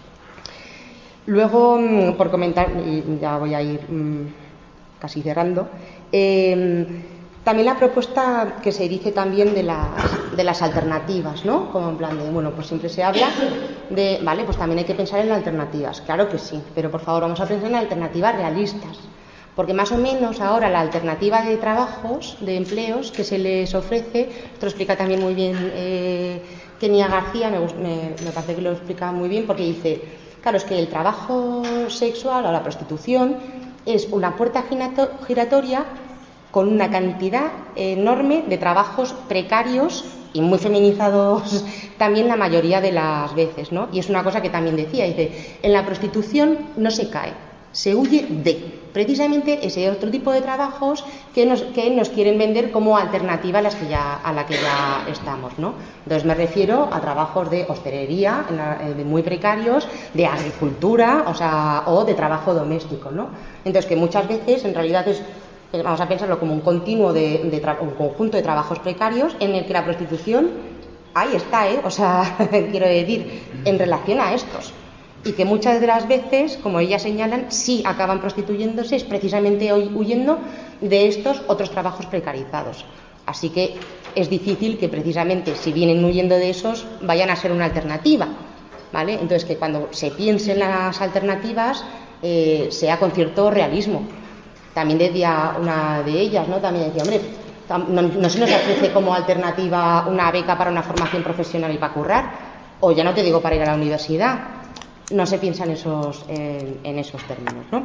Luego, por comentar, y ya voy a ir mmm, casi cerrando, eh, también la propuesta que se dice también de las, de las alternativas, ¿no? Como en plan de, bueno, pues siempre se habla de, vale, pues también hay que pensar en alternativas, claro que sí, pero por favor vamos a pensar en alternativas realistas, porque más o menos ahora la alternativa de trabajos, de empleos que se les ofrece, esto lo explica también muy bien eh, Kenia García, me, me, me parece que lo explica muy bien, porque dice, claro, es que el trabajo sexual o la prostitución es una puerta giratoria con una cantidad enorme de trabajos precarios y muy feminizados también la mayoría de las veces, ¿no? Y es una cosa que también decía, dice, en la prostitución no se cae, se huye de precisamente ese otro tipo de trabajos que nos, que nos quieren vender como alternativa a, las que ya, a la que ya estamos, ¿no? Entonces me refiero a trabajos de hostelería, de muy precarios, de agricultura, o sea, o de trabajo doméstico, ¿no? Entonces que muchas veces en realidad es, vamos a pensarlo como un continuo de, de tra- un conjunto de trabajos precarios en el que la prostitución ahí está, ¿eh? O sea, quiero decir, en relación a estos. Y que muchas de las veces, como ellas señalan, sí acaban prostituyéndose, es precisamente huyendo de estos otros trabajos precarizados. Así que es difícil que precisamente si vienen huyendo de esos vayan a ser una alternativa, ¿vale? Entonces que cuando se piense en las alternativas eh, sea con cierto realismo. También decía una de ellas, ¿no? También decía, hombre, no, no se nos ofrece como alternativa una beca para una formación profesional y para currar, o ya no te digo para ir a la universidad. No se piensa en esos, en, en esos términos, ¿no?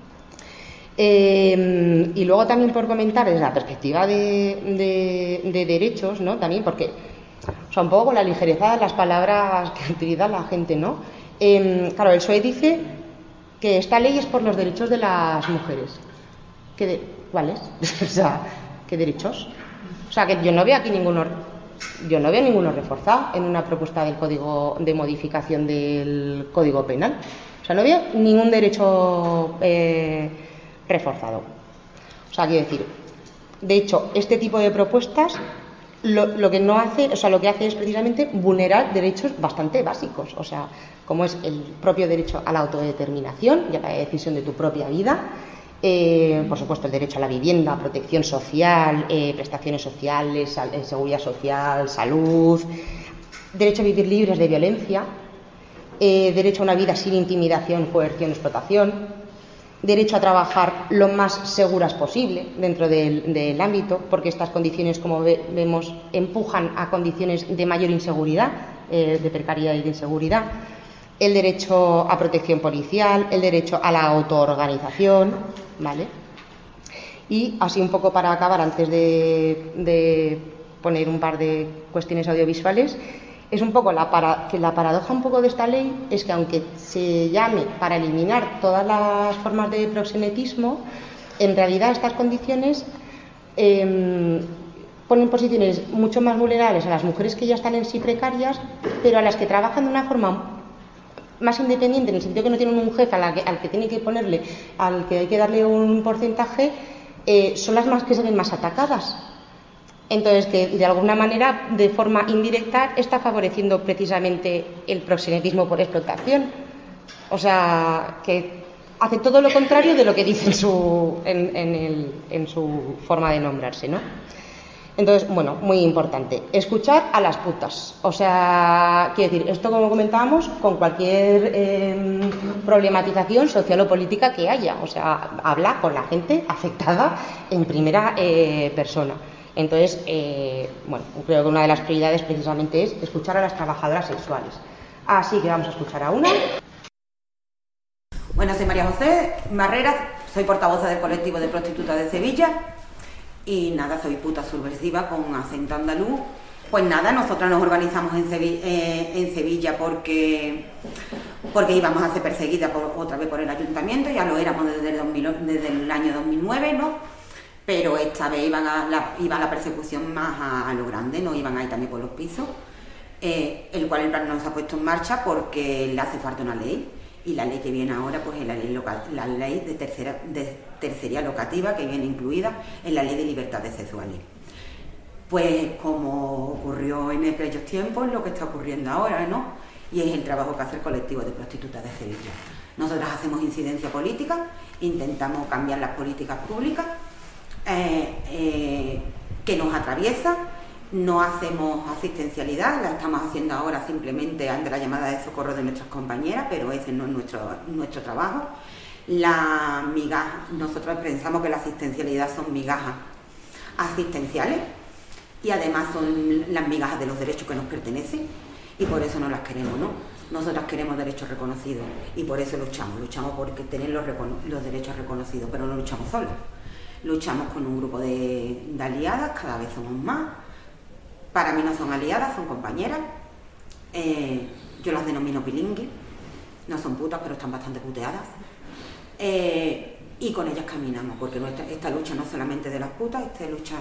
Eh, y luego también por comentar desde la perspectiva de, de, de derechos, ¿no? También porque, o sea, un poco con la ligereza de las palabras que utiliza la gente, ¿no? Eh, claro, el P S O E dice que esta ley es por los derechos de las mujeres. ¿Qué de, ¿Cuáles? O sea, ¿qué derechos? O sea, que yo no veo aquí ninguno, yo no veo ninguno reforzado en una propuesta del código de modificación del Código Penal. O sea, no veo ningún derecho eh, reforzado. O sea, quiero decir, de hecho, este tipo de propuestas lo, lo que no hace, o sea, lo que hace es precisamente vulnerar derechos bastante básicos. O sea, como es el propio derecho a la autodeterminación y a la decisión de tu propia vida. Eh, por supuesto, el derecho a la vivienda, protección social, eh, prestaciones sociales, sal, eh, seguridad social, salud, derecho a vivir libres de violencia, eh, derecho a una vida sin intimidación, coerción, explotación, derecho a trabajar lo más seguras posible dentro del, del ámbito, porque estas condiciones, como ve, vemos, empujan a condiciones de mayor inseguridad, eh, de precariedad y de inseguridad. El derecho a protección policial, el derecho a la autoorganización, ¿vale? Y así un poco para acabar, antes de, de poner un par de cuestiones audiovisuales, es un poco la, para, que la paradoja un poco de esta ley es que aunque se llame para eliminar todas las formas de proxenetismo, en realidad estas condiciones eh, ponen posiciones mucho más vulnerables a las mujeres que ya están en sí precarias, pero a las que trabajan de una forma más independiente, en el sentido que no tienen un jefe al que, al que tiene que ponerle, al que hay que darle un porcentaje, eh, son las más que se ven más atacadas. Entonces, que de alguna manera, de forma indirecta, está favoreciendo precisamente el proxenetismo por explotación. O sea, que hace todo lo contrario de lo que dice en su, en, en el, en su forma de nombrarse, ¿no? Entonces, bueno, muy importante, escuchar a las putas. O sea, quiero decir, esto como comentábamos, con cualquier eh, problematización social o política que haya. O sea, habla con la gente afectada en primera eh, persona. Entonces, eh, bueno, creo que una de las prioridades precisamente es escuchar a las trabajadoras sexuales. Así que vamos a escuchar a una. Bueno, soy María José Marreras, soy portavoz del colectivo de prostitutas de Sevilla. Y nada, soy puta subversiva con acento andaluz. Pues nada, nosotras nos organizamos en Sevilla, eh, en Sevilla porque, porque íbamos a ser perseguidas por, otra vez por el ayuntamiento, ya lo éramos desde el, dos mil, desde el año dos mil nueve, ¿no? Pero esta vez iban a la, iba la persecución más a, a lo grande, no iban ahí también por los pisos, eh, el cual el plan no se ha puesto en marcha porque le hace falta una ley. Y la ley que viene ahora pues es la ley, local, la ley de, tercera, de tercería locativa, que viene incluida en la ley de libertades sexuales. Pues como ocurrió en aquellos tiempos, lo que está ocurriendo ahora, ¿no? Y es el trabajo que hace el colectivo de prostitutas de Sevilla. Nosotras hacemos incidencia política, intentamos cambiar las políticas públicas eh, eh, que nos atraviesan. No hacemos asistencialidad, la estamos haciendo ahora simplemente ante la llamada de socorro de nuestras compañeras, pero ese no es nuestro, nuestro trabajo. La migaja, nosotros pensamos que la asistencialidad son migajas asistenciales y además son las migajas de los derechos que nos pertenecen y por eso no las queremos, ¿no? Nosotras queremos derechos reconocidos y por eso luchamos, luchamos por tener los, los derechos reconocidos, pero no luchamos solos. Luchamos con un grupo de, de aliadas, cada vez somos más. Para mí no son aliadas, son compañeras. Eh, yo las denomino bilingües. No son putas, pero están bastante puteadas. Eh, y con ellas caminamos, porque nuestra, esta lucha no es solamente de las putas, esta lucha,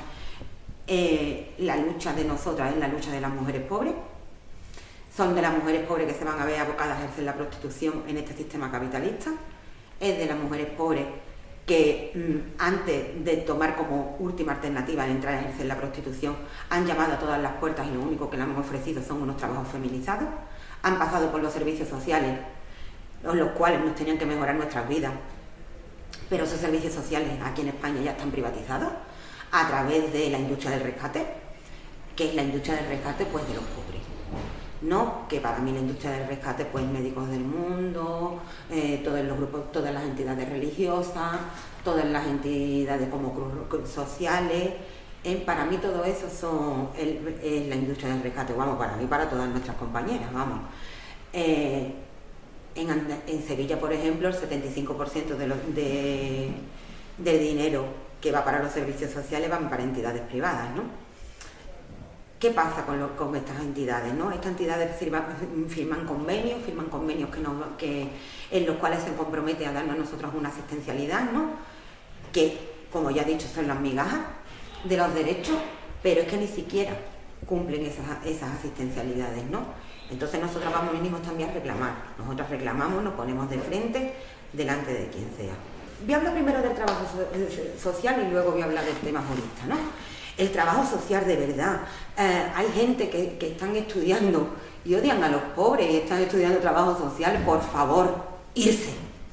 eh, la lucha de nosotras es la lucha de las mujeres pobres. Son de las mujeres pobres que se van a ver abocadas a ejercer la prostitución en este sistema capitalista. Es de las mujeres pobres que mmm, antes de tomar como última alternativa de entrar a ejercer la prostitución, han llamado a todas las puertas y lo único que le han ofrecido son unos trabajos feminizados, han pasado por los servicios sociales, los cuales nos tenían que mejorar nuestras vidas, pero esos servicios sociales aquí en España ya están privatizados a través de la industria del rescate, que es la industria del rescate pues de los pobres. No, que para mí la industria del rescate, pues Médicos del Mundo, eh, todos los grupos, todas las entidades religiosas, todas las entidades como cruz sociales, eh, para mí todo eso son el, es la industria del rescate, vamos, para mí, para todas nuestras compañeras, vamos. Eh, en, en Sevilla, por ejemplo, el setenta y cinco por ciento de lo, de, del dinero que va para los servicios sociales van para entidades privadas, ¿no? ¿Qué pasa con, lo, con estas entidades, ¿no? Estas entidades firman, firman convenios, firman convenios que no, que, en los cuales se compromete a darnos a nosotros una asistencialidad, ¿no? Que, como ya he dicho, son las migajas de los derechos, pero es que ni siquiera cumplen esas, esas asistencialidades, ¿no? Entonces nosotros vamos mínimos también a reclamar. Nosotros reclamamos, nos ponemos de frente delante de quien sea. Voy a hablar primero del trabajo so social y luego voy a hablar del tema jurista, ¿no? El trabajo social de verdad. Eh, hay gente que, que están estudiando y odian a los pobres y están estudiando trabajo social. Por favor, irse.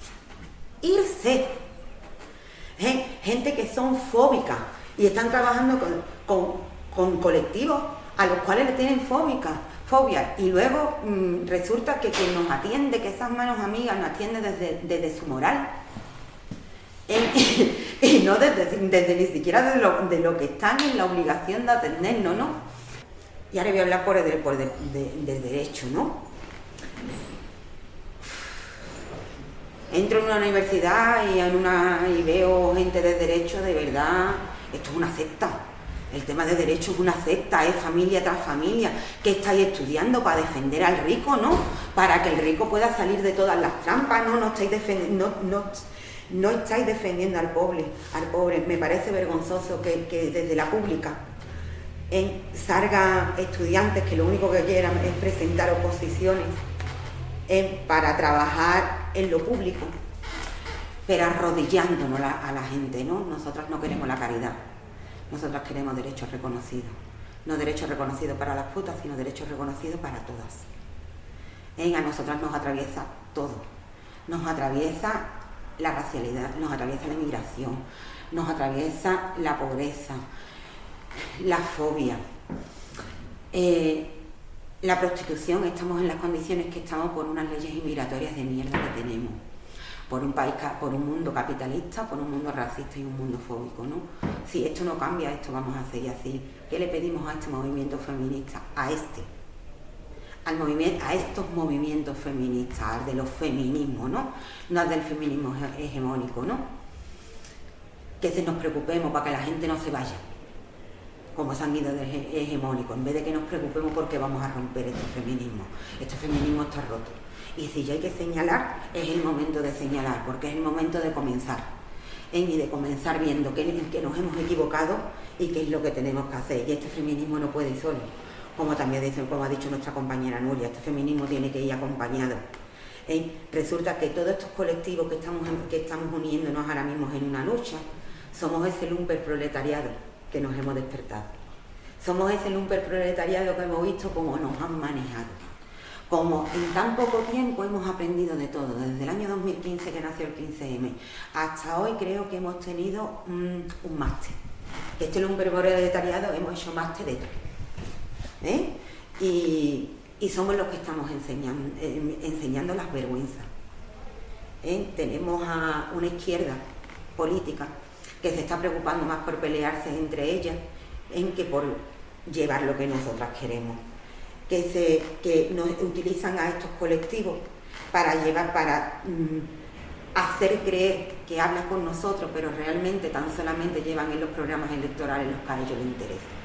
Irse. ¿Eh? Gente que son fóbicas y están trabajando con, con, con colectivos a los cuales le tienen fóbica, fobia. Y luego mmm, resulta que quien nos atiende, que esas manos amigas nos atiende desde, desde su moral. Eh, y no desde, desde ni siquiera de lo, de lo que están en la obligación de atendernos, ¿no? Y ahora voy a hablar por el, por el de, de, de derecho, ¿no? Entro en una universidad y, en una, y veo gente de derecho, de verdad, esto es una secta. El tema de derecho es una secta, es familia tras familia. ¿Qué estáis estudiando para defender al rico, no? Para que el rico pueda salir de todas las trampas, ¿no? No estáis defendiendo... No, no, No estáis defendiendo al pobre, al pobre. Me parece vergonzoso que, que desde la pública eh, salgan estudiantes que lo único que quieran es presentar oposiciones eh, para trabajar en lo público, pero arrodillándonos a, a la gente, ¿no? Nosotras no queremos la caridad, nosotras queremos derechos reconocidos. No derechos reconocidos para las putas, sino derechos reconocidos para todas. Eh, a nosotras nos atraviesa todo. Nos atraviesa la racialidad, nos atraviesa la inmigración, nos atraviesa la pobreza, La fobia. Eh, la prostitución, estamos en las condiciones que estamos por unas leyes inmigratorias de mierda que tenemos. Por un país, por un mundo capitalista, por un mundo racista y un mundo fóbico, ¿no? Si esto no cambia, esto vamos a seguir así. ¿Qué le pedimos a este movimiento feminista? A este. Al movimiento, a estos movimientos feministas, al de los feminismos, ¿no? No al del feminismo hegemónico, ¿no? Que se nos preocupemos para que la gente no se vaya, como se han ido de hegemónico, en vez de que nos preocupemos porque vamos a romper este feminismo. Este feminismo está roto. Y si ya hay que señalar, es el momento de señalar, porque es el momento de comenzar. ¿eh? Y de comenzar viendo que, que nos hemos equivocado y qué es lo que tenemos que hacer. Y este feminismo no puede ir solo. Como también dice, como ha dicho nuestra compañera Nuria, este feminismo tiene que ir acompañado. ¿eh? Resulta que todos estos colectivos que estamos, que estamos uniéndonos ahora mismo en una lucha, somos ese lumpenproletariado que nos hemos despertado. Somos ese lumpenproletariado que hemos visto cómo nos han manejado. Como en tan poco tiempo hemos aprendido de todo, desde el año dos mil quince que nació el quince eme, hasta hoy creo que hemos tenido un, un máster. Que este lumpenproletariado hemos hecho máster de todo. ¿eh? Y, y somos los que estamos enseñando, eh, enseñando las vergüenzas. ¿eh? Tenemos a una izquierda política que se está preocupando más por pelearse entre ellas en que por llevar lo que nosotras queremos. Que, se, que nos utilizan a estos colectivos para llevar, para mm, hacer creer que hablan con nosotros, pero realmente tan solamente llevan en los programas electorales los que a ellos les interesan.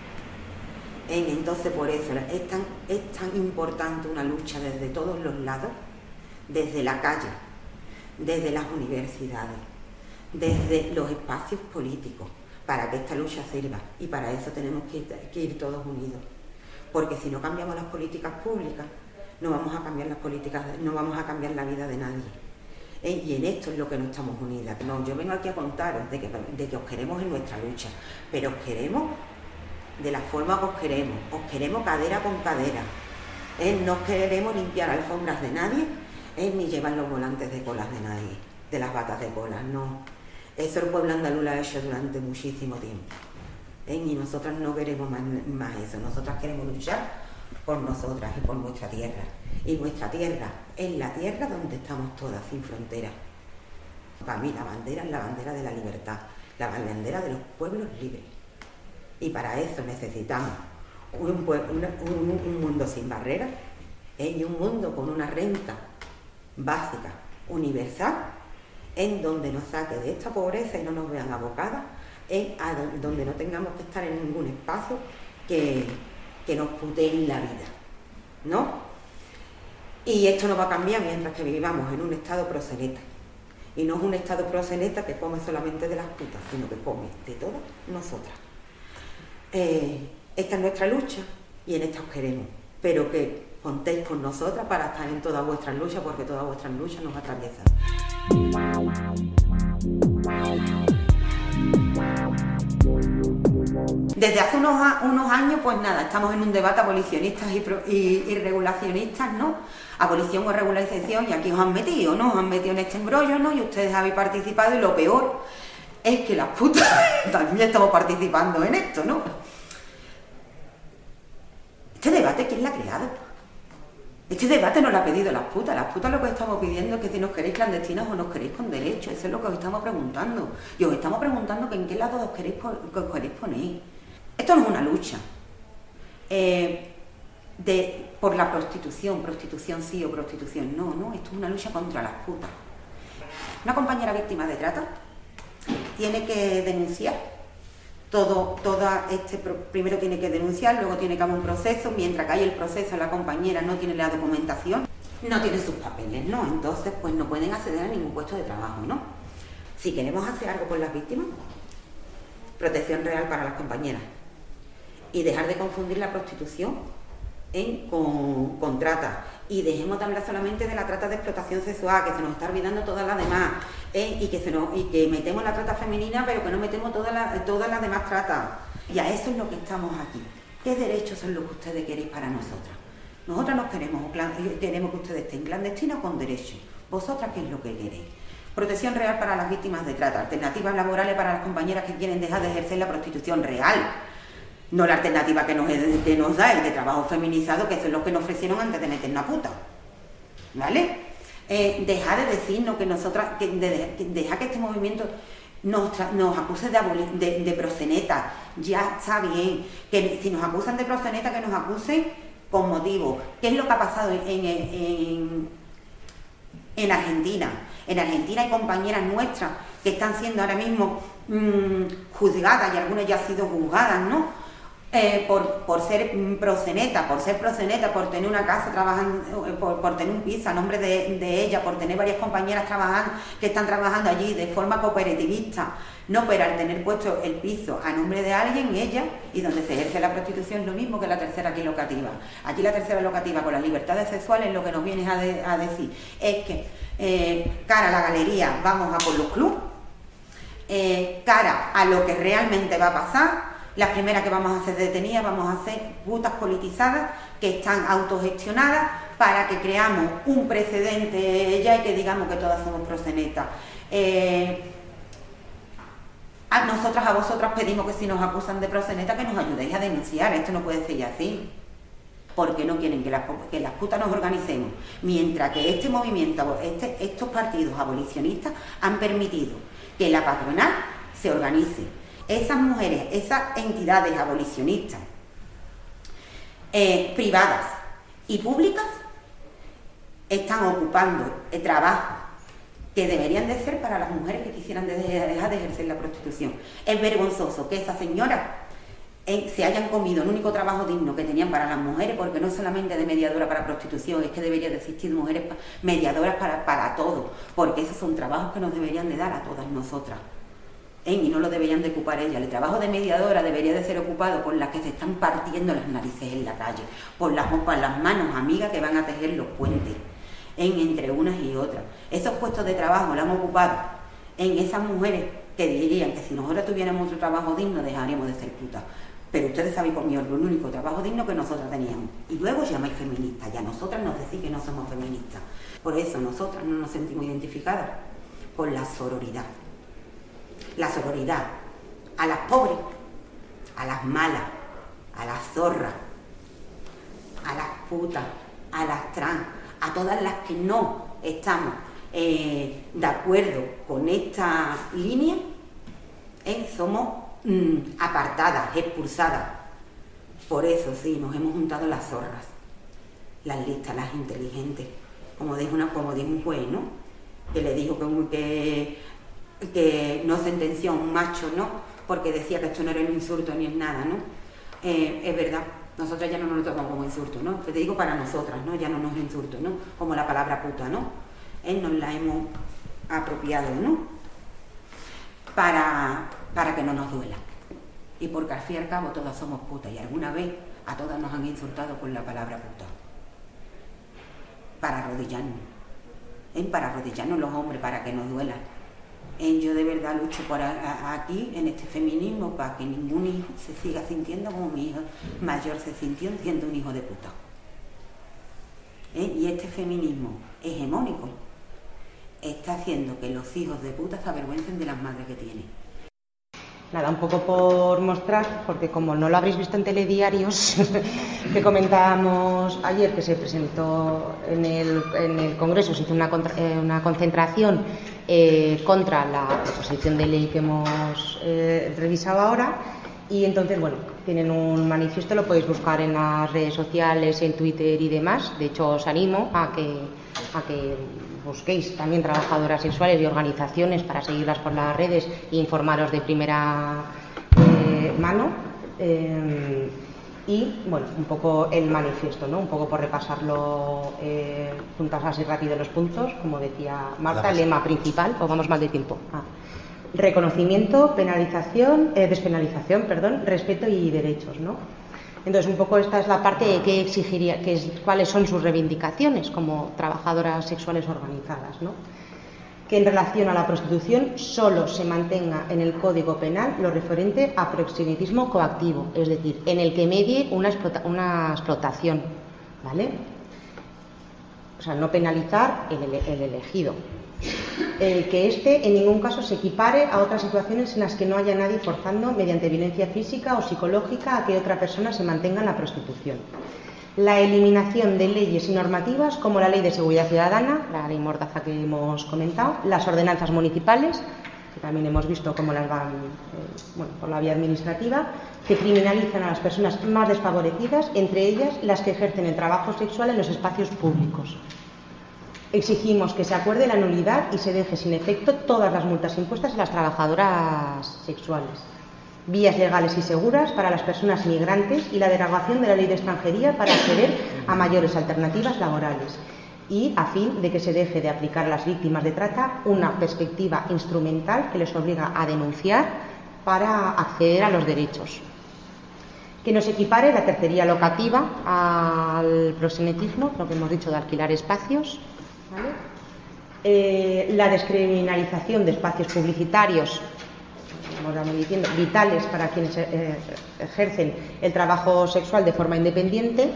Entonces por eso es tan, es tan importante una lucha desde todos los lados, desde la calle, desde las universidades, desde los espacios políticos, para que esta lucha sirva, y para eso tenemos que, que ir todos unidos. Porque si no cambiamos las políticas públicas, no vamos a cambiar las políticas, no vamos a cambiar la vida de nadie. ¿Eh? Y en esto es lo que no estamos unidas. No, yo vengo aquí a contaros de que, de que os queremos en nuestra lucha, pero os queremos de la forma que os queremos. Os queremos cadera con cadera. ¿Eh? No queremos limpiar alfombras de nadie, ¿eh? Ni llevar los volantes de colas de nadie, de las batas de colas, no. Eso el pueblo andaluz lo ha hecho durante muchísimo tiempo. ¿Eh? Y nosotras no queremos más, más eso, nosotras queremos luchar por nosotras y por nuestra tierra. Y nuestra tierra es la tierra donde estamos todas, sin fronteras. Para mí la bandera es la bandera de la libertad, la bandera de los pueblos libres. Y para eso necesitamos un, un, un mundo sin barreras, ¿eh? Y un mundo con una renta básica, universal, en donde nos saque de esta pobreza y no nos vean abocadas, en a donde no tengamos que estar en ningún espacio que, que nos puteen la vida, ¿no? Y esto no va a cambiar mientras que vivamos en un estado proseleta. Y no es un estado proseleta que come solamente de las putas, sino que come de todas nosotras. Eh, esta es nuestra lucha y en esta os queremos, pero que contéis con nosotras para estar en todas vuestras luchas, porque todas vuestras luchas nos atraviesan. Desde hace unos, unos años, pues nada, estamos en un debate abolicionistas y, pro, y, y regulacionistas, ¿no? Abolición o regularización, y aquí os han metido, ¿no? Os han metido en este embrollo, ¿no? Y ustedes habéis participado, y lo peor es que las putas también estamos participando en esto, ¿no? Este debate, ¿quién lo ha creado? Este debate no lo ha pedido las putas. Las putas lo que estamos pidiendo es que si nos queréis clandestinas o nos queréis con derecho. Eso es lo que os estamos preguntando. Y os estamos preguntando que en qué lado os queréis, os queréis poner. Esto no es una lucha eh, de, por la prostitución, prostitución sí o prostitución no, no. Esto es una lucha contra las putas. Una compañera víctima de trata tiene que denunciar. Todo, toda este, primero tiene que denunciar, luego tiene que haber un proceso, mientras que hay el proceso la compañera no tiene la documentación, no tiene sus papeles, ¿no? Entonces, pues no pueden acceder a ningún puesto de trabajo, ¿no? Si queremos hacer algo con las víctimas, protección real para las compañeras y dejar de confundir la prostitución en, con, con trata, y dejemos de hablar solamente de la trata de explotación sexual, que se nos está olvidando todas las demás, ¿eh? y, que se nos, y que metemos la trata femenina, pero que no metemos todas las todas las demás tratas. Y a eso es lo que estamos aquí. ¿Qué derechos son los que ustedes queréis para nosotras? Nosotras nos queremos, queremos que ustedes estén clandestinas con derechos. ¿Vosotras qué es lo que queréis? Protección real para las víctimas de trata, alternativas laborales para las compañeras que quieren dejar de ejercer la prostitución real. no la alternativa que nos, que nos da el de trabajo feminizado, que eso es lo que nos ofrecieron antes de meternos a puta, ¿vale? Eh, deja de decirnos que nosotras, que de, que deja que este movimiento nos, nos acuse de, de, de proxeneta, ya está bien, que si nos acusan de proxeneta, que nos acusen con motivo. ¿Qué es lo que ha pasado en, en, en, en Argentina? En Argentina hay compañeras nuestras que están siendo ahora mismo mmm, juzgadas, y algunas ya han sido juzgadas, ¿no? Eh, por, por ser proxeneta, por ser proxeneta, por tener una casa trabajando, por, por tener un piso a nombre de, de ella, por tener varias compañeras trabajando, que están trabajando allí de forma cooperativista, no, pero al tener puesto el piso a nombre de alguien, ella, y donde se ejerce la prostitución, es lo mismo que la tercera aquí locativa. Aquí la tercera locativa con las libertades sexuales lo que nos viene a, de, a decir es que eh, cara a la galería vamos a por los clubs, eh, cara a lo que realmente va a pasar. Las primeras que vamos a hacer detenidas, vamos a hacer putas politizadas que están autogestionadas para que creamos un precedente ya y que digamos que todas somos proxenetas. Eh, a nosotras, a vosotras pedimos que si nos acusan de proxeneta que nos ayudéis a denunciar. Esto no puede ser así, porque no quieren que las, que las putas nos organicemos, mientras que este movimiento, este, estos partidos abolicionistas han permitido que la patronal se organice. Esas mujeres, esas entidades abolicionistas, eh, privadas y públicas, están ocupando el trabajo que deberían de ser para las mujeres que quisieran de dejar de ejercer la prostitución. Es vergonzoso que esas señoras eh, se hayan comido el único trabajo digno que tenían para las mujeres, porque no es solamente de mediadora para prostitución, es que debería de existir mujeres mediadoras para, para todo, porque esos son trabajos que nos deberían de dar a todas nosotras. ¿Eh? Y no lo deberían de ocupar ellas. El trabajo de mediadora debería de ser ocupado por las que se están partiendo las narices en la calle, por las, por las manos amigas que van a tejer los puentes en, entre unas y otras. Esos puestos de trabajo lo han ocupado en esas mujeres que dirían que si nosotros tuviéramos otro trabajo digno dejaríamos de ser putas. Pero ustedes saben conmigo el único trabajo digno que nosotras teníamos. Y luego llamáis feministas, y a nosotras nos decís que no somos feministas. Por eso nosotras no nos sentimos identificadas con la sororidad. La sororidad a las pobres, a las malas, a las zorras, a las putas, a las trans, a todas las que no estamos eh, de acuerdo con esta línea, eh, somos mm, apartadas, expulsadas. Por eso sí, nos hemos juntado las zorras, las listas, las inteligentes, como dijo, una, como dijo un juez, ¿no? Que le dijo que... que que no sentenció a un macho, ¿no? Porque decía que esto no era un insulto ni es nada, ¿no? Eh, es verdad, nosotras ya no nos lo tomamos como insulto, ¿no? Te digo para nosotras, ¿no? Ya no nos es insulto, ¿no? Como la palabra puta, ¿no? Eh, nos la hemos apropiado, ¿no? Para, para que no nos duela. Y porque al fin y al cabo todas somos putas, y alguna vez a todas nos han insultado con la palabra puta. Para arrodillarnos. ¿Eh? Para arrodillarnos los hombres, para que nos duela. Yo de verdad lucho por a, a, aquí, en este feminismo, para que ningún hijo se siga sintiendo como mi hijo mayor se sintió siendo un hijo de puta. ¿Eh? Y este feminismo hegemónico está haciendo que los hijos de puta se avergüencen de las madres que tienen. Nada, un poco por mostrar, porque como no lo habréis visto en telediarios, que comentábamos ayer que se presentó en el, en el Congreso, se hizo una, contra, eh, una concentración eh, contra la proposición de ley que hemos eh, revisado ahora, y entonces, bueno, tienen un manifiesto, lo podéis buscar en las redes sociales, en Twitter y demás. De hecho, os animo a que, a que busquéis también trabajadoras sexuales y organizaciones para seguirlas por las redes e informaros de primera eh, mano. Eh, y, bueno, un poco el manifiesto, ¿no? Un poco por repasarlo eh, juntas así rápido los puntos, como decía Marta, el lema principal, o vamos mal de tiempo. Ah. Reconocimiento, penalización, eh, despenalización, perdón, respeto y derechos, ¿no? Entonces, un poco esta es la parte de qué exigiría, qué es, cuáles son sus reivindicaciones como trabajadoras sexuales organizadas, ¿no? Que en relación a la prostitución solo se mantenga en el Código Penal lo referente a proxenetismo coactivo, es decir, en el que medie una, explota, una explotación, ¿vale? o sea, no penalizar el, ele el elegido. Eh, que éste en ningún caso se equipare a otras situaciones en las que no haya nadie forzando mediante violencia física o psicológica a que otra persona se mantenga en la prostitución. La eliminación de leyes y normativas como la Ley de Seguridad Ciudadana, la ley Mordaza que hemos comentado, las ordenanzas municipales, que también hemos visto cómo las van eh, bueno, por la vía administrativa, que criminalizan a las personas más desfavorecidas, entre ellas las que ejercen el trabajo sexual en los espacios públicos. Exigimos que se acuerde la nulidad y se deje sin efecto todas las multas impuestas a las trabajadoras sexuales. Vías legales y seguras para las personas migrantes y la derogación de la ley de extranjería para acceder a mayores alternativas laborales. Y a fin de que se deje de aplicar a las víctimas de trata una perspectiva instrumental que les obliga a denunciar para acceder a los derechos. Que nos equipare la tercería locativa al proxenetismo, lo que hemos dicho de alquilar espacios. ¿Vale? Eh, la descriminalización de espacios publicitarios, como estamos diciendo, vitales para quienes eh, ejercen el trabajo sexual de forma independiente.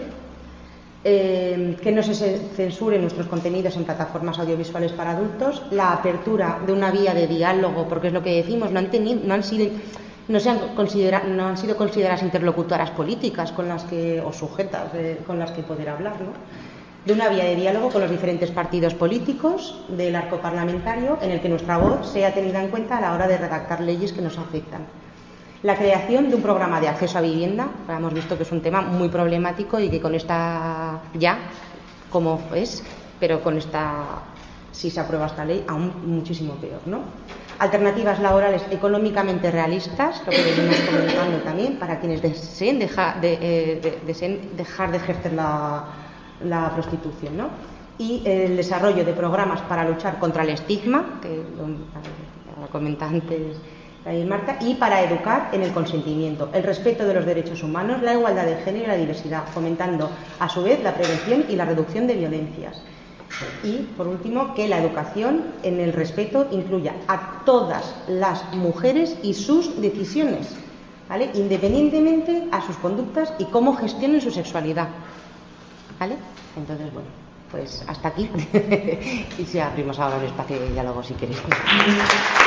Eh, que no se censuren nuestros contenidos en plataformas audiovisuales para adultos, la apertura de una vía de diálogo, porque es lo que decimos, no han, tenido, no han sido no se han considerado, no han sido consideradas interlocutoras políticas con las que o sujetas eh, con las que poder hablar, ¿no? De una vía de diálogo con los diferentes partidos políticos del arco parlamentario en el que nuestra voz sea tenida en cuenta a la hora de redactar leyes que nos afectan. La creación de un programa de acceso a vivienda, hemos visto que es un tema muy problemático y que con esta ya, como es, pero con esta, si se aprueba esta ley, aún muchísimo peor, ¿no? Alternativas laborales económicamente realistas, lo que venimos comentando también, para quienes deseen dejar de, eh, de, deseen dejar de ejercer la, la prostitución, ¿no? Y el desarrollo de programas para luchar contra el estigma, que lo, lo comentaba antes Marta, y para educar en el consentimiento, el respeto de los derechos humanos, la igualdad de género y la diversidad, fomentando a su vez la prevención y la reducción de violencias. Y, por último, que la educación en el respeto incluya a todas las mujeres y sus decisiones, ¿vale? Independientemente a sus conductas y cómo gestionen su sexualidad, ¿vale? Entonces, bueno, pues hasta aquí y si abrimos ahora el espacio de diálogo si queréis.